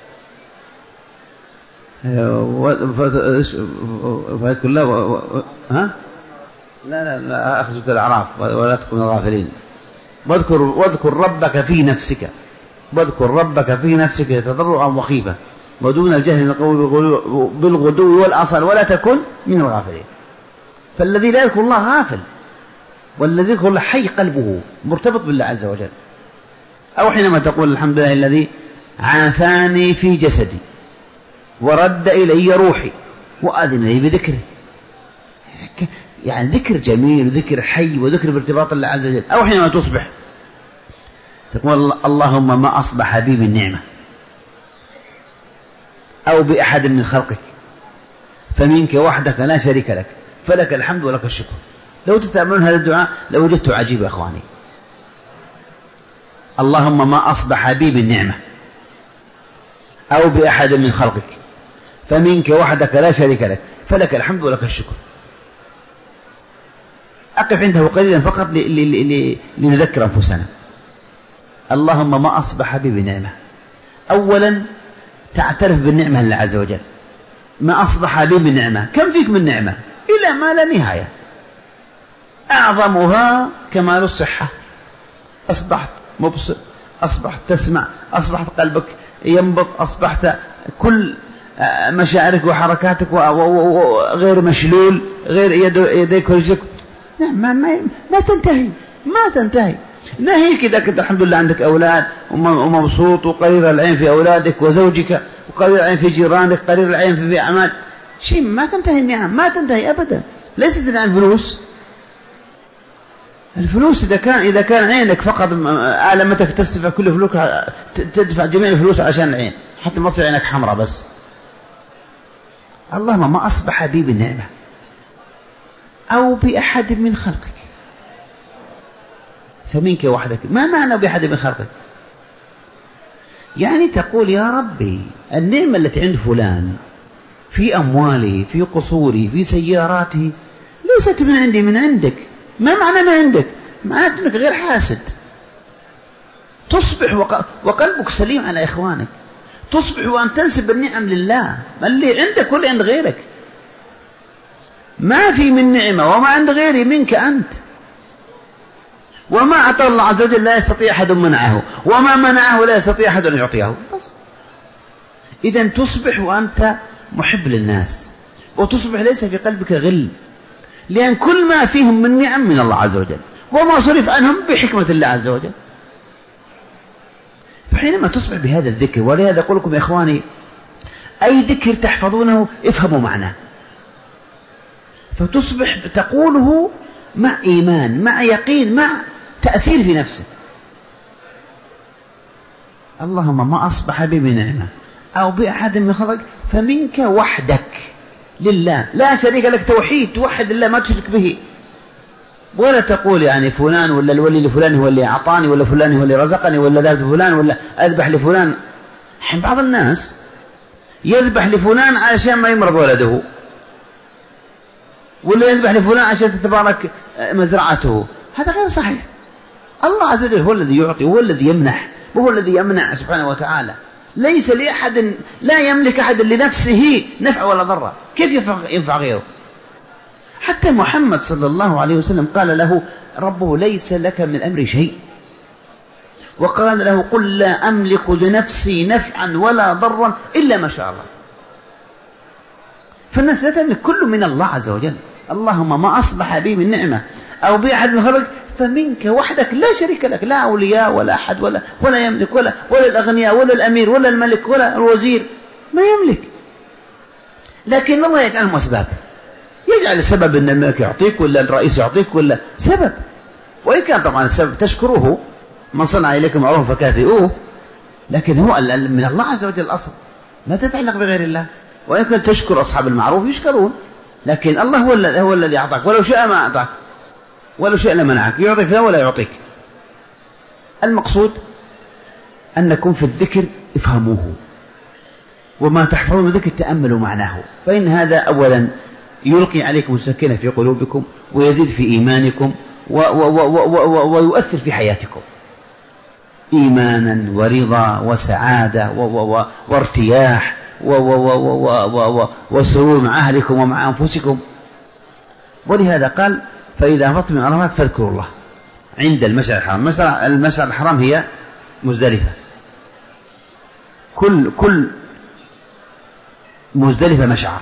فاذكر الله ها لا لا لا أخذت الأعراف ولا تكن من الغافلين. واذكر واذكر ربك في نفسك واذكر ربك في نفسك تضرعا وخيفة ودون الجهل من القول بالغدو والآصال ولا تكن من الغافلين. فالذي لا يذكر الله غافل، والذي يذكر الله حي قلبه مرتبط بالله عز وجل. أو حينما تقول الحمد لله الذي عافاني في جسدي ورد إلي روحي وأذن لي بذكره، يعني ذكر جميل وذكر حي وذكر بارتباط الله عز وجل. أو حينما تصبح تقول اللهم ما أصبح بي من نعمة أو بأحد من خلقك فمنك وحدك لا شريك لك فلك الحمد ولك الشكر. لو تتأملون هذا الدعاء لوجدته عجيب يا أخواني. اللهم ما أصبح بي من نعمة أو بأحد من خلقك فمنك وحدك لا شريك لك فلك الحمد ولك الشكر. أقف عنده قليلا فقط لنذكر أنفسنا. اللهم ما أصبح بي بنعمة. أولا تعترف بالنعمة لله عز وجل. ما أصبح بي بنعمة، كم فيك من نعمة إلى ما لا نهاية، أعظمها كمال الصحة. أصبحت مبصر، أصبحت تسمع، أصبحت قلبك ينبض، أصبحت كل مشاعرك وحركاتك غير مشلول، غير يديك ورجلك. نعم ما, ما, ما تنتهي ما تنتهي ناهيك إذا كنت الحمد لله عندك أولاد ومبسوط وقرير العين في أولادك وزوجك وقرير العين في جيرانك، قرير العين في أعمال، شيء ما تنتهي النعم، ما تنتهي أبدا. ليست الآن فلوس. الفلوس إذا كان إذا كان عينك فقط عالمتك تدفع كل فلوس، تدفع جميع الفلوس عشان العين حتى ما تصير عينك حمراء بس. اللهم ما أصبح بي بالنعمة أو بأحد من خلقك فمنك وحدك. ما معنى بأحد من خلقك؟ يعني تقول يا ربي النعمة التي عند فلان في أمواله في قصوره في سياراته ليست من عندي، من عندك. ما معنى ما عندك؟ معنى أنك غير حاسد. تصبح وقلبك سليم على إخوانك، تصبح وأن تنسب النعم لله، اللي عندك واللي عند غيرك. ما في من نعمة وما عند غيري منك أنت. وما أعطى الله عز وجل لا يستطيع أحد منعه، وما منعه لا يستطيع أحد أن يعطيه. بس إذن تصبح وأنت محب للناس، وتصبح ليس في قلبك غل، لأن كل ما فيهم من نعم من الله عز وجل وما صرف عنهم بحكمة الله عز وجل. فحينما تصبح بهذا الذكر، ولهذا أقول لكم يا إخواني أي ذكر تحفظونه افهموا معناه، فتصبح تقوله مع إيمان مع يقين مع تأثير في نفسك. اللهم ما أصبح بي بنعمة أو بأحد من خلقك فمنك وحدك لله لا شريك لك، توحيد، توحد الله ما تشرك به، ولا تقول يعني فلان ولا الولي لفلان هو اللي أعطاني ولا فلان هو اللي رزقني ولا ذهب فلان ولا أذبح لفلان. حين بعض الناس يذبح لفلان عشان ما يمرض ولده، ولا يذبح لفلان عشان تتبارك مزرعته، هذا غير صحيح. الله عز وجل هو الذي يعطي وهو الذي يمنح وهو الذي يمنع سبحانه وتعالى. ليس لأحد، لا يملك أحد لنفسه نفع ولا ضر، كيف ينفع غيره؟ حتى محمد صلى الله عليه وسلم قال له ربه ليس لك من الأمر شيء، وقال له قل لا أملك لنفسي نفعا ولا ضرا إلا ما شاء الله. فالناس لا تملك، كل من الله عز وجل. اللهم ما أصبح به من نعمة أو بأحد من خلقك فمنك وحدك لا شريك لك، لا أولياء ولا أحد ولا, ولا يملك ولا, ولا الأغنياء ولا الأمير ولا الملك ولا الوزير، ما يملك. لكن الله يجعلهم أسباب، يجعل السبب أن الملك يعطيك ولا الرئيس يعطيك ولا سبب، وإن كان طبعا السبب تشكروه، من صنع إليكم معروفا فكافئوه، لكن هو من الله عز وجل الأصل، لا تتعلق بغير الله. وإن كنت تشكر أصحاب المعروف يشكرون، لكن الله هو, هو الذي أعطاك، ولو شاء ما أعطاك ولو شاء لمنعك، يعطيك ولا يعطيك. المقصود أنكم في الذكر افهموه، وما تحفظون الذكر تأملوا معناه، فإن هذا أولا يلقي عليكم السكينة في قلوبكم ويزيد في إيمانكم ويؤثر في حياتكم إيمانا ورضا وسعادة وارتياح وسرور مع أهلكم ومع أنفسكم. ولهذا قال فإذا أفضتم من عرفات فاذكروا الله عند المشعر الحرام. المشعر الحرام هي مزدلفة، كل كل مزدلفة مشعر،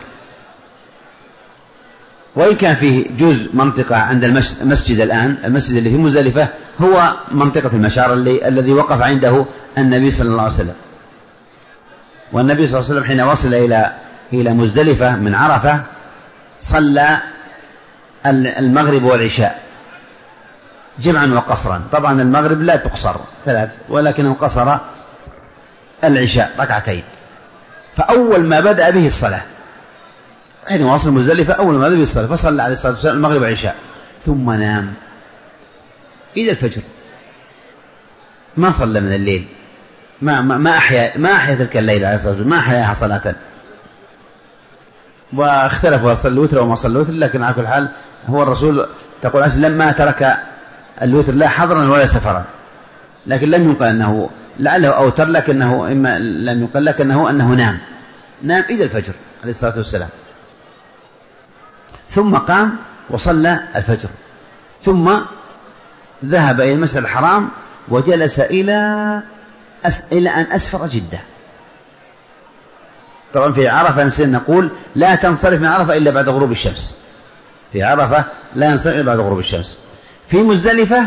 وإن كان فيه جزء منطقة عند المسجد الآن، المسجد اللي في مزدلفة هو منطقة المشعر اللي الذي وقف عنده النبي صلى الله عليه وسلم. والنبي صلى الله عليه وسلم حين وصل إلى إلى مزدلفة من عرفة صلى المغرب والعشاء جمعا وقصرا. طبعا المغرب لا تقصر ثلاث، ولكنه قصر العشاء ركعتين. فأول ما بدأ به الصلاة حين وصل مزدلفة، أول ما بدأ به الصلاة فصلى عليه الصلاة والسلام المغرب والعشاء، ثم نام إلى الفجر، ما صلى من الليل، ما ما ما أحيا ما أحيا تلك الليلة عليه الصلاة والسلام، ما أحياها صلاة. واختلفوا صلى الوتر وما صلى الوتر، لكن على كل حال هو الرسول تقول أسلم ما ترك الوتر لا حضرا ولا سفرا، لكن لم يقل أنه لعله أوتر، لكنه إما لم يقل لكنه أنه نام نام إلى الفجر عليه الصلاة والسلام. ثم قام وصلى الفجر، ثم ذهب إلى المسجد الحرام وجلس إلى أس... إلى أن أسفر جدا. طبعا في عرفة نسينا نقول لا تنصرف من عرفة إلا بعد غروب الشمس، في عرفة لا ينصرف إلا بعد غروب الشمس. في مزدلفة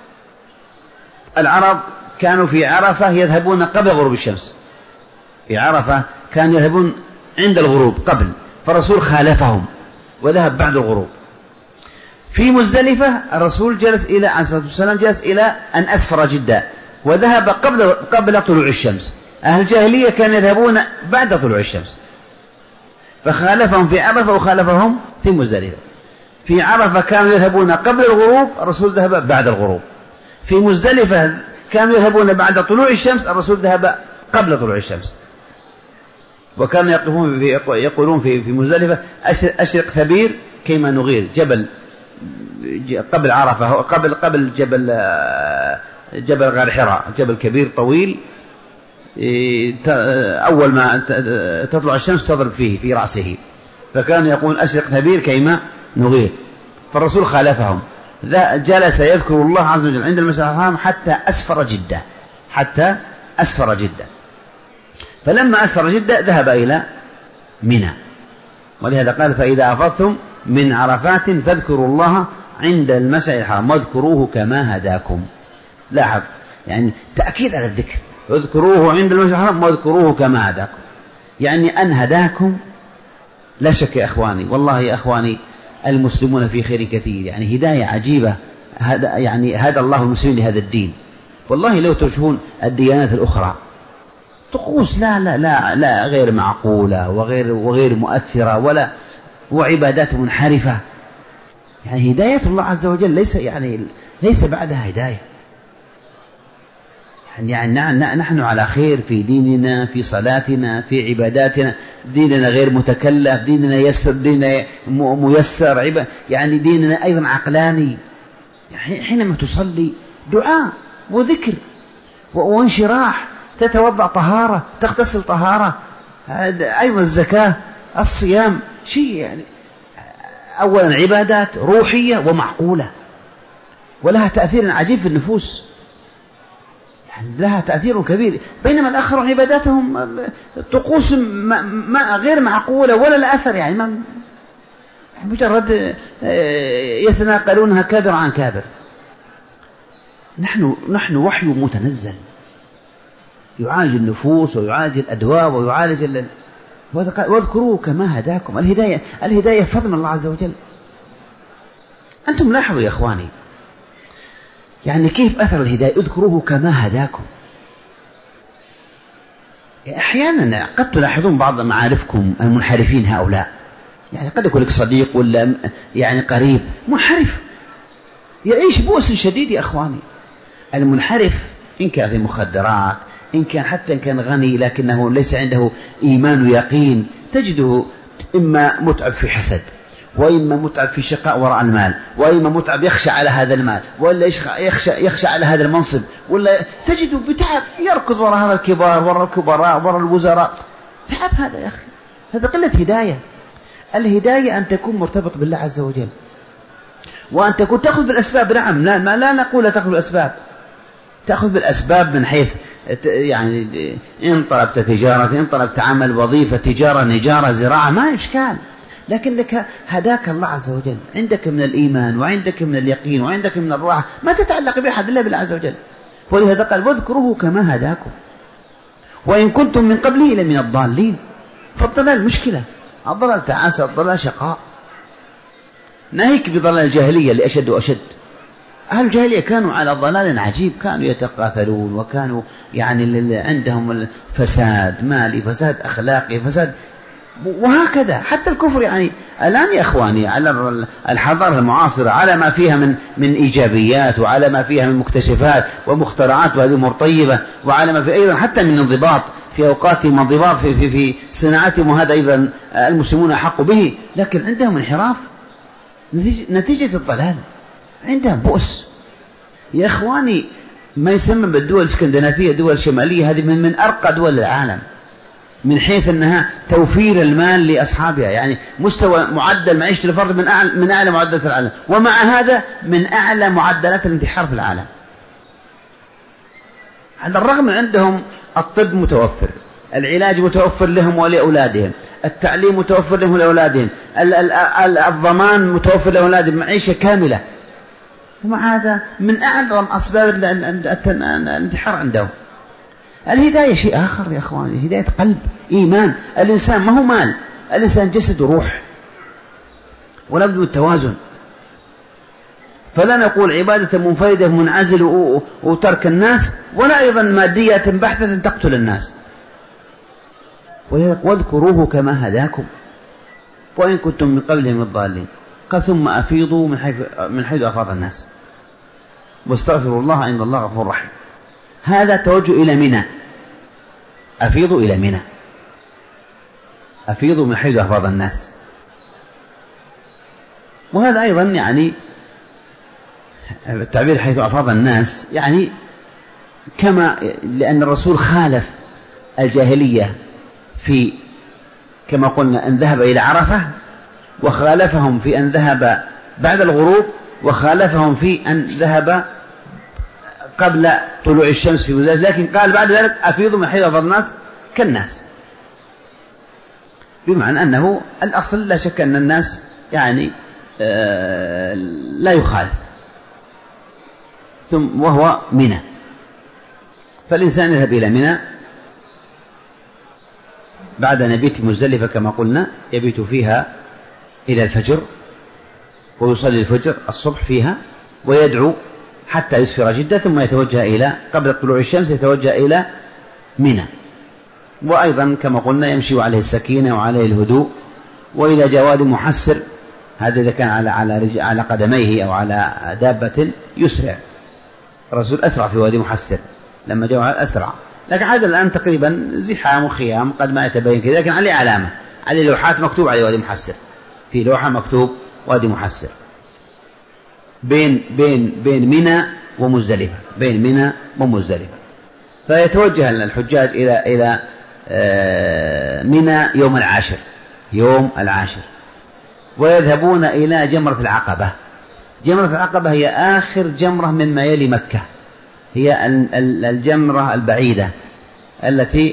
العرب كانوا في عرفة يذهبون قبل غروب الشمس، في عرفة كانوا يذهبون عند الغروب قبل، فالرسول خالفهم وذهب بعد الغروب. في مزدلفة الرسول جلس إلى عليه الصلاة والسلام جلس إلى أن أسفر جدا، وذهب قبل قبل طلوع الشمس. أهل الجاهلية كانوا يذهبون بعد طلوع الشمس، فخالفهم في عرفة وخالفهم في مزدلفة. في عرفة كانوا يذهبون قبل الغروب، الرسول ذهب بعد الغروب. في مزدلفة كانوا يذهبون بعد طلوع الشمس، الرسول ذهب قبل طلوع الشمس. وكانوا يقفون في يقولون في في مزدلفة أشرق ثبير كيما نغير، جبل قبل عرفة قبل قبل جبل جبل غار حراء، جبل كبير طويل، أول ما تطلع الشمس تضرب فيه في رأسه، فكانوا يقول أشرق ثبير كيما نغير. فالرسول خالفهم، جلس يذكر الله عز وجل عند المسجد الحرام حتى أسفر جدا، حتى أسفر جدا. فلما أسفر جدا ذهب إلى منى، ولهذا قال فإذا أفضتم من عرفات فاذكروا الله عند المسجد الحرام واذكروه كما هداكم. لاحظ يعني تأكيد على الذكر، اذكروه عند المسجد الحرام واذكروه كما هداكم، يعني أن هداكم. لا شك يا أخواني، والله يا أخواني المسلمون في خير كثير، يعني هداية عجيبة، هذا يعني هدى الله المسلمين لهذا الدين. والله لو تشوفون الديانات الأخرى طقوس لا لا لا لا غير معقولة وغير وغير مؤثرة، ولا وعبادات منحرفة. يعني هداية الله عز وجل ليس يعني ليس بعدها هداية. يعني نحن على خير في ديننا، في صلاتنا، في عباداتنا، ديننا غير متكلف، ديننا يسر، ديننا ميسر، يعني ديننا أيضا عقلاني. حينما تصلي دعاء وذكر وانشراح، تتوضأ طهارة، تغتسل طهارة، أيضا الزكاة، الصيام، شيء يعني أولا عبادات روحية ومعقولة ولها تأثير عجيب في النفوس، يعني لها تأثير كبير. بينما الآخرون عباداتهم طقوس ما ما غير معقولة ولا الأثر، يعني ما مجرد يتناقلونها كابر عن كابر. نحن نحن وحي متنزل يعالج النفوس ويعالج الأدواء ويعالج ال... واذكروه كما هداكم. الهداية الهداية فضل من الله عز وجل. أنتم لاحظوا يا إخواني يعني كيف أثر الهداية، اذكروه كما هداكم. أحيانا قد تلاحظون بعض معارفكم المنحرفين هؤلاء، يعني قد يكون لك صديق ولا يعني قريب منحرف يعيش بؤس شديد يا أخواني. المنحرف إن كان في مخدرات، إن كان حتى إن كان غني لكنه ليس عنده إيمان ويقين، تجده إما متعب في حسد، وإما متعب في شقاء وراء المال، وإما متعب يخشى على هذا المال، ولا يخشى, يخشى على هذا المنصب، ولا تجده بتعب يركض وراء هذا الكبار وراء الكبراء وراء الوزراء. تعب هذا يا أخي، هذا قلة هداية. الهداية أن تكون مرتبط بالله عز وجل، وأن تكون تأخذ بالأسباب. نعم لا, لا نقول لا تأخذ بالأسباب، تأخذ بالأسباب من حيث يعني إن طلبت تجارة، إن طلبت عمل، وظيفة، تجارة، نجارة، زراعة، ما إشكال، لكنك هداك الله عز وجل، عندك من الإيمان وعندك من اليقين وعندك من الراحة ما تتعلق بأحد إلا بالله عز وجل. ولهذا قال واذكروه كما هداكم وإن كنتم من قبله لمن الضالين. فالضلال مشكلة، الضلال تعاسة، الضلال شقاء. ناهيك بضلال الجاهلية اللي أشد وأشد. أهل الجاهلية كانوا على ضلال عجيب، كانوا يتقاتلون وكانوا يعني عندهم فساد مالي، فساد أخلاقي، فساد، وهكذا حتى الكفر. يعني الآن يا إخواني على الحضارة المعاصرة على ما فيها من من إيجابيات، وعلى ما فيها من مكتشفات ومخترعات وهذه أمور طيبة، وعلى ما في أيضا حتى من انضباط في أوقاتهم، انضباط في في في صناعتهم، وهذا أيضا المسلمون أحق به، لكن عندهم انحراف نتيجة الضلال، عندهم بؤس يا إخواني. ما يسمى بالدول الاسكندنافية، الدول الشمالية، هذه من من أرقى دول العالم من حيث أنها توفير المال لأصحابها، يعني مستوى معدل معيشة الفرد من أعلى من أعلى معدلات العالم، ومع هذا من أعلى معدلات الانتحار في العالم. على الرغم من عندهم الطب متوفر، العلاج متوفر لهم ولأولادهم، التعليم متوفر لهم ولأولادهم، الضمان متوفر لأولادهم، معيشة كاملة، ومع هذا من أعظم أسباب الانتحار عندهم. الهداية شيء آخر يا أخواني، هداية قلب، إيمان. الإنسان ما هو مال، الإنسان جسد وروح، ولا بد من التوازن. فلا نقول عبادة منفردة منعزل وترك الناس، ولا أيضا مادية بحتة تقتل الناس. واذكروه كما هداكم وإن كنتم من قبله من الضالين. قال ثم أفيضوا من حيث من حيث أفاض الناس واستغفروا الله إن الله غفور رحيم. هذا توجه إلى منى، أفيضوا إلى منى، أفيضوا من حيث أفاض الناس. وهذا أيضا يعني التعبير حيث أفاض الناس يعني كما لأن الرسول خالف الجاهلية في كما قلنا أن ذهب إلى عرفة، وخالفهم في أن ذهب بعد الغروب، وخالفهم في أن ذهب قبل طلوع الشمس في مزدلفة، لكن قال بعد ذلك أفيضوا من حيث أفاض الناس كالناس، بمعنى أنه الأصل لا شك أن الناس يعني آه لا يخالف، ثم وهو منى. فالإنسان يذهب إلى منى بعد أن يبيت مزدلفة كما قلنا، يبيت فيها إلى الفجر، ويصلي الفجر الصبح فيها، ويدعو حتى يسفر جدة، ثم يتوجه إلى قبل طلوع الشمس يتوجه إلى منى. وأيضا كما قلنا يمشي عليه السكينة وعليه الهدوء. وإذا جاء وادي محسر، هذا إذا كان على على على قدميه أو على دابة يسرع. الرسول أسرع في وادي محسر لما جاء أسرع، لكن هذا الآن تقريبا زحام وخيام قد ما يتبين كذا، لكن عليه علامة، عليه لوحات مكتوب عليه وادي محسر، في لوحة مكتوب وادي محسر بين بين بين منى ومزدلفة، بين منى ومزدلفة. فيتوجه الحجاج إلى إلى منى يوم العاشر، يوم العاشر، ويذهبون إلى جمرة العقبة. جمرة العقبة هي آخر جمرة مما يلي مكة، هي الجمرة البعيدة التي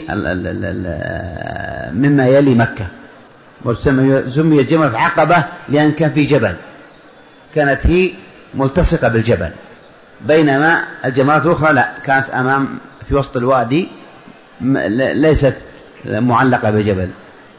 مما يلي مكة، وسميت جمرة العقبة لأن كان في جبل، كانت هي ملتصقة بالجبل، بينما الجمرات الأخرى لا، كانت أمام في وسط الوادي ليست معلقة بجبل.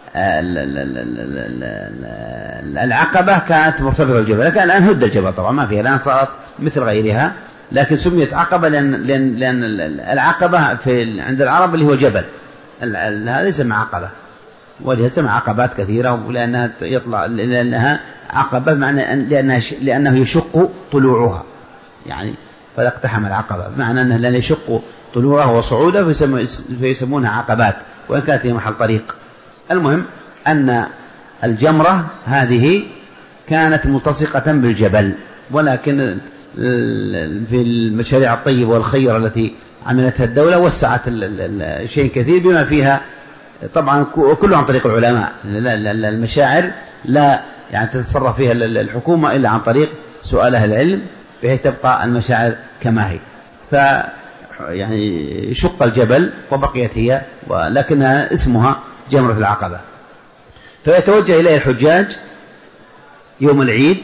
العقبة كانت مرتبطة بالجبل، لكن الآن هد الجبل طبعا ما فيها، الآن صارت مثل غيرها، لكن سميت عقبة لأن, لأن, لأن العقبة في عند العرب اللي هو جبل، هذا يسمى عقبة، ولهذا تسمى عقبات كثيرة، ولأنها يطلع لأنها عقبة معنى لأنها لأنه يشق طلوعها، يعني فاقتحم العقبة بمعنى أنه لأن يشق طلوعها وصعودها فيسمونها عقبات، وإن كانت هي محل طريق. المهم أن الجمرة هذه كانت ملتصقة بالجبل، ولكن في المشاريع الطيبة والخيرة التي عملتها الدولة وسعت شيء كثير بما فيها طبعا كله عن طريق العلماء. المشاعر لا يعني تتصرف فيها الحكومة إلا عن طريق سؤال أهل العلم بحيث تبقى المشاعر كما هي. ف يعني شق الجبل وبقيت هي، ولكنها اسمها جمرة العقبة. فيتوجه إليه الحجاج يوم العيد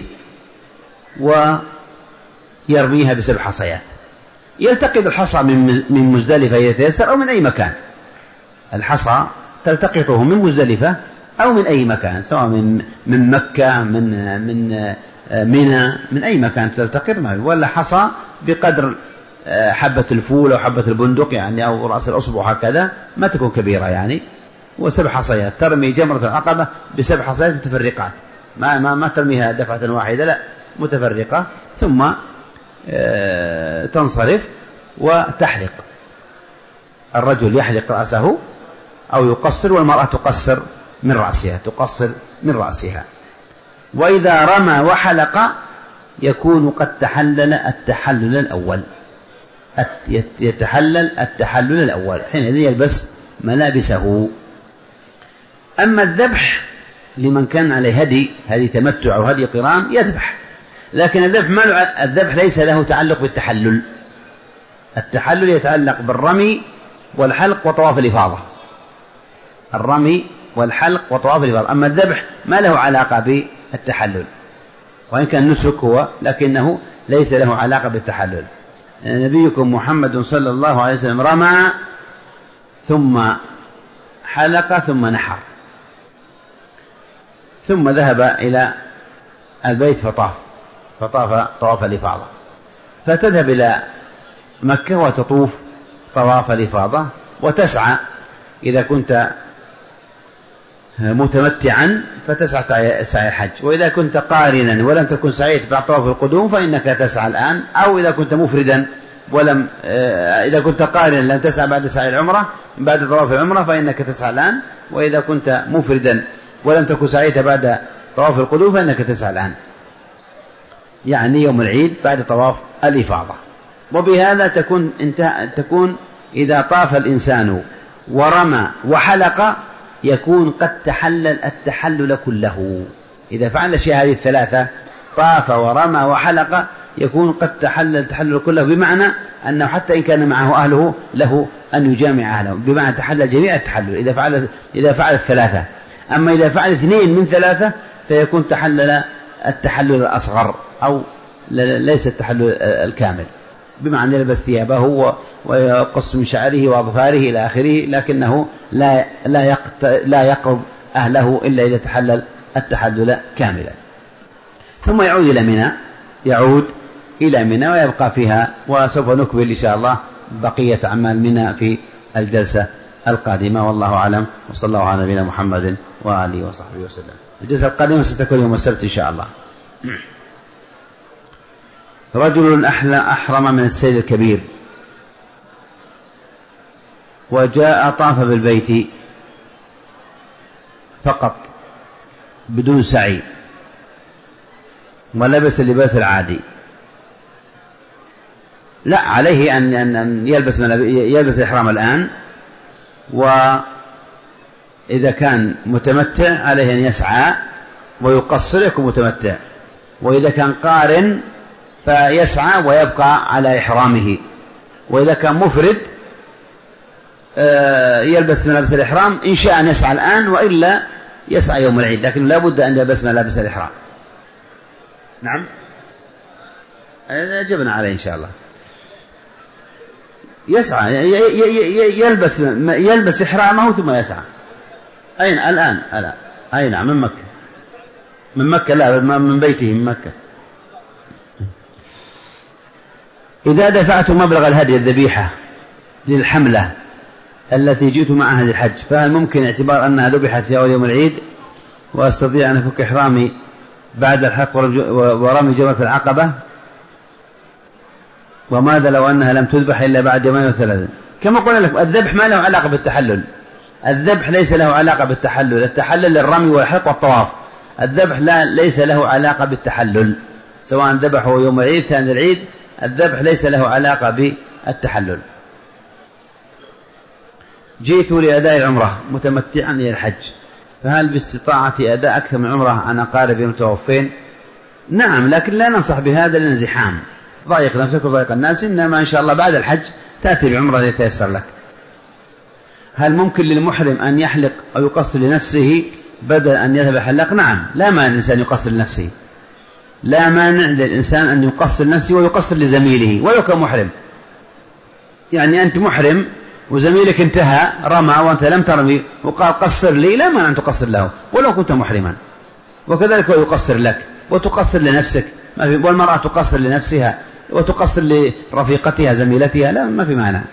ويرميها بسبع حصيات. يلتقط الحصى من مزدلفة يتيسر أو من أي مكان، الحصى تلتقطه من مزدلفة أو من أي مكان، سواء من من مكة من من منى، من أي مكان تلتقط معه، ولا حصى بقدر حبة الفول أو حبة البندق يعني أو رأس الأصبع هكذا، ما تكون كبيرة يعني. وسبع حصيات، ترمي جمرة العقبة بسبع حصيات متفرقات، ما ما ما ترميها دفعة واحدة، لا متفرقة، ثم تنصرف وتحلق. الرجل يحلق رأسه أو يقصر، والمرأة تقصر من رأسها، تقصر من رأسها. وإذا رمى وحلق يكون قد تحلل التحلل الأول، يتحلل التحلل الأول، حينئذ يلبس ملابسه. أما الذبح لمن كان عليه هدي هدي تمتع أو هدي قران يذبح، لكن الذبح ما له، الذبح ليس له تعلق بالتحلل. التحلل يتعلق بالرمي والحلق وطواف الإفاضة، الرمي والحلق وطواف الإفاضة. أما الذبح ما له علاقة بالتحلل، وإن كان نسك هو لكنه ليس له علاقة بالتحلل. نبيكم محمد صلى الله عليه وسلم رمى ثم حلق ثم نحر، ثم ذهب إلى البيت فطاف فطاف طواف الإفاضة. فتذهب إلى مكة وتطوف طواف الإفاضة وتسعى، إذا كنت متمتعا فتسعى سعي الحج، وإذا كنت قارنا ولم تكن سعيت بعد طواف القدوم فإنك تسعى الآن، أو إذا كنت مفردا ولم إذا كنت قارنا لم تسعى بعد سعي العمرة بعد طواف العمرة فإنك تسعى الآن، وإذا كنت مفردا ولم تكن سعيت بعد طواف القدوم فإنك تسعى الآن، يعني يوم العيد بعد طواف الإفاضة. وبهذا تكون انتهى تكون إذا طاف الإنسان ورمى وحلق يكون قد تحلل التحلل كله. إذا فعل الأشياء هذه الثلاثة، طاف ورمى وحلق، يكون قد تحلل التحلل كله، بمعنى أنه حتى إن كان معه أهله له أن يجامع أهله، بمعنى تحلل جميع التحلل إذا فعل إذا فعل الثلاثة. أما إذا فعل اثنين من ثلاثة فيكون تحلل التحلل الأصغر أو ليس التحلل الكامل، بمعنى يلبس ثيابه ويقص من شعره وأظفاره إلى آخره، لكنه لا لا لا يقرب أهله إلا إذا تحلل التحلل كاملا. ثم يعود إلى منى، يعود إلى منى ويبقى فيها، وسوف نكمل إن شاء الله بقية أعمال منى في الجلسة القادمة، والله أعلم، وصلى الله على نبينا محمد وآله وصحبه وسلم. الجلسة القادمة ستكون يوم السبت إن شاء الله. رجل أحلى أحرم من السيد الكبير وجاء طاف بالبيت فقط بدون سعي ولبس اللباس العادي، لا عليه أن أن يلبس يلبس الإحرام الآن، وإذا كان متمتع عليه أن يسعى ويقصر يكون متمتع، وإذا كان قارن فيسعى ويبقى على إحرامه، وإذا كان مفرد يلبس ملابس الإحرام إن شاء أن يسعى الآن وإلا يسعى يوم العيد، لكن لا بد أن يلبس ملابس الإحرام. نعم أجبنا عليه إن شاء الله. يسعى يلبس يلبس إحرامه ثم يسعى. أين الآن؟ الآن أي نعم من مكة، من مكة لا من بيته من مكة. إذا دفعت مبلغ الهدي الذبيحة للحملة التي جئت معها للحج، فهل ممكن اعتبار أنها ذبحت في أول يوم العيد وأستطيع أن أفك إحرامي بعد الحق ورمي جمرة العقبة؟ وماذا لو أنها لم تذبح إلا بعد يومين وثلاثة؟ كما قلنا لكم الذبح ما له علاقة بالتحلل، الذبح ليس له علاقة بالتحلل، التحلل للرمي والحلق والطواف، الذبح لا ليس له علاقة بالتحلل، سواء ذبحه يوم العيد ثاني العيد، الذبح ليس له علاقة بالتحلل. جئت لأداء العمرة متمتعا إلى الحج، فهل باستطاعتي أداء أكثر من عمرة عن أقارب المتوفين؟ نعم، لكن لا ننصح بهذا الانزحام، ضايق نفسك وضايق الناس، إنما إن شاء الله بعد الحج تأتي بعمرة يتيسر لك. هل ممكن للمحرم أن يحلق أو يقصر لنفسه بدل أن يذهب حلاق؟ نعم، لا مانع الإنسان يقصر لنفسه، لا مانع للإنسان أن يقصر لنفسه ويقصر لزميله ولو كان محرم. يعني أنت محرم وزميلك انتهى رمى وأنت لم ترمي وقال قصر لي، لا مانع أن تقصر له ولو كنت محرما، وكذلك هو يقصر لك وتقصر لنفسك، والمرأة تقصر لنفسها وتقصر لرفيقتها زميلتها، لا ما في معنى.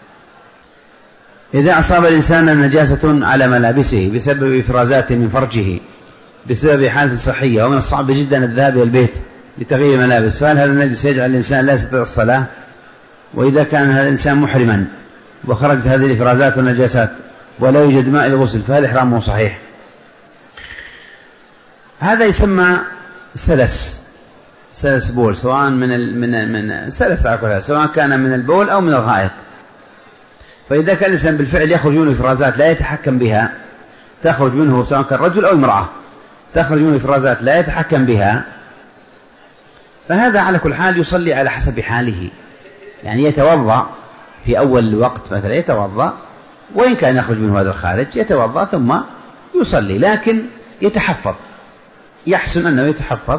إذا أصاب الإنسان نجاسة على ملابسه بسبب إفرازات من فرجه بسبب حالة صحية ومن الصعب جدا الذهاب إلى البيت لتغيير الملابس، فهل هذا النجس يجعل الإنسان لا يستطيع الصلاة؟ وإذا كان هذا الإنسان محرما وخرجت هذه الإفرازات والنجاسات ولا يوجد ماء للغسل، فهل إحرامه صحيح؟ هذا يسمى سلس، سلس بول، سواء من ال من من سلس على كلها، سواء كان من البول أو من الغائط. فإذا كان الإنسان بالفعل يخرج منه إفرازات لا يتحكم بها، تخرج منه سواء كان رجل أو امرأة، تخرج منه إفرازات لا يتحكم بها، فهذا على كل حال يصلي على حسب حاله، يعني يتوضأ في أول الوقت مثلا يتوضأ، وإن كان يخرج منه هذا الخارج يتوضأ ثم يصلي، لكن يتحفظ، يحسن أنه يتحفظ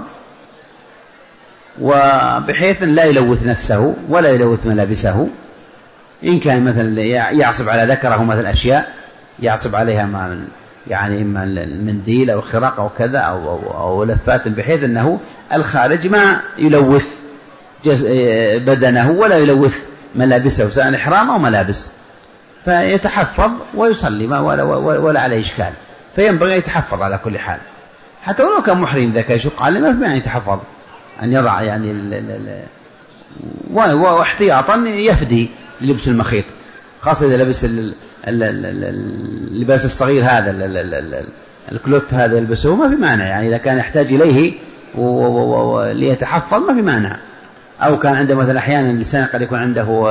وبحيث لا يلوث نفسه ولا يلوث ملابسه. إن كان مثلا يعصب على ذكره مثلا أشياء يعصب عليها ما يعني إما المنديل أو خراق أو كذا أو, أو, أو لفات، بحيث أنه الخارج ما يلوث بدنه ولا يلوث ملابسه سواء إحرام أو ملابس، فيتحفظ ويصلي ما ولا, ولا, ولا عليه إشكال. فينبغي يتحفظ على كل حال، حتى ولو كان محرم ذاك يشق عليه ما في معنى يتحفظ أن يضع يعني ال ال ال واحتياطا يفدي لبس المخيط، خاصة إذا لبس اللباس الصغير هذا الكلوت هذا يلبسه ما في مانع، يعني إذا كان يحتاج إليه ليتحفظ ما في مانع. أو كان عنده مثلا أحيانا الإنسان قد يكون عنده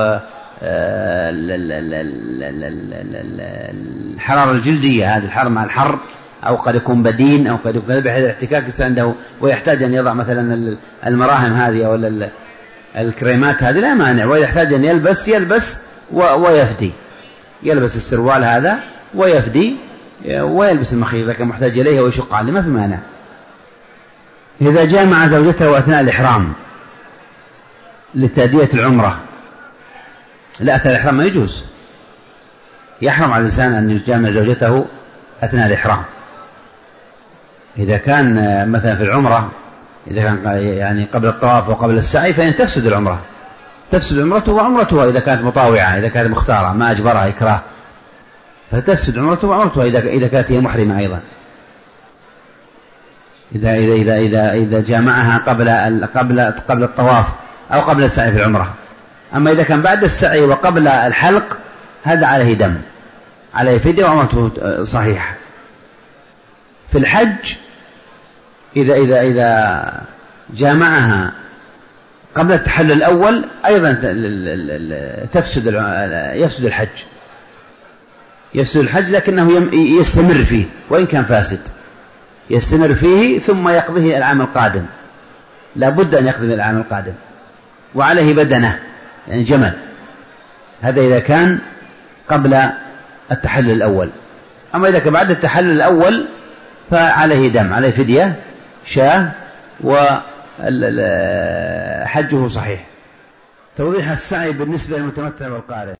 الحرارة الجلدية، هذه الحر مع الحر، أو قد يكون بدين، أو قد يكون بحيث الاحتكاك عنده ويحتاج أن يضع مثلا المراهم هذه ولا الكريمات هذه لا مانع، وإذا يحتاج أن يلبس يلبس ويفدي، يلبس السروال هذا ويفدي ويلبس المخيط إذا كان محتاج إليه ويشق عليه ما في مانع. إذا جاء مع زوجته أثناء الإحرام لتأدية العمرة، لا أثناء الإحرام ما يجوز، يحرم على الإنسان أن يجامع زوجته أثناء الإحرام. إذا كان مثلا في العمرة إذا كان يعني قبل الطواف وقبل السعي فإن تفسد العمرة، تفسد عمرته وعمرتها إذا كانت مطاوعة، إذا كانت مختارة ما أجبرها إكراه. فتفسد عمرته وعمرته إذا إذا كانت هي محرمة أيضا، إذا إذا إذا إذا إذا جامعها قبل قبل قبل الطواف أو قبل السعي في العمرة. أما إذا كان بعد السعي وقبل الحلق هذا عليه دم، عليه فدية وعمرته صحيحة. في الحج إذا إذا إذا جامعها قبل التحلل الأول أيضا تفسد يفسد الحج يفسد الحج لكنه يستمر فيه وإن كان فاسد، يستمر فيه ثم يقضيه العام القادم، لا بد أن يقضي العام القادم، وعليه بدنة يعني جمل. هذا إذا كان قبل التحلل الأول. أما إذا كان بعد التحلل الأول فعليه دم، عليه فدية شاة وحجه صحيح. توضيح السعي بالنسبة للمتمتع والقارن.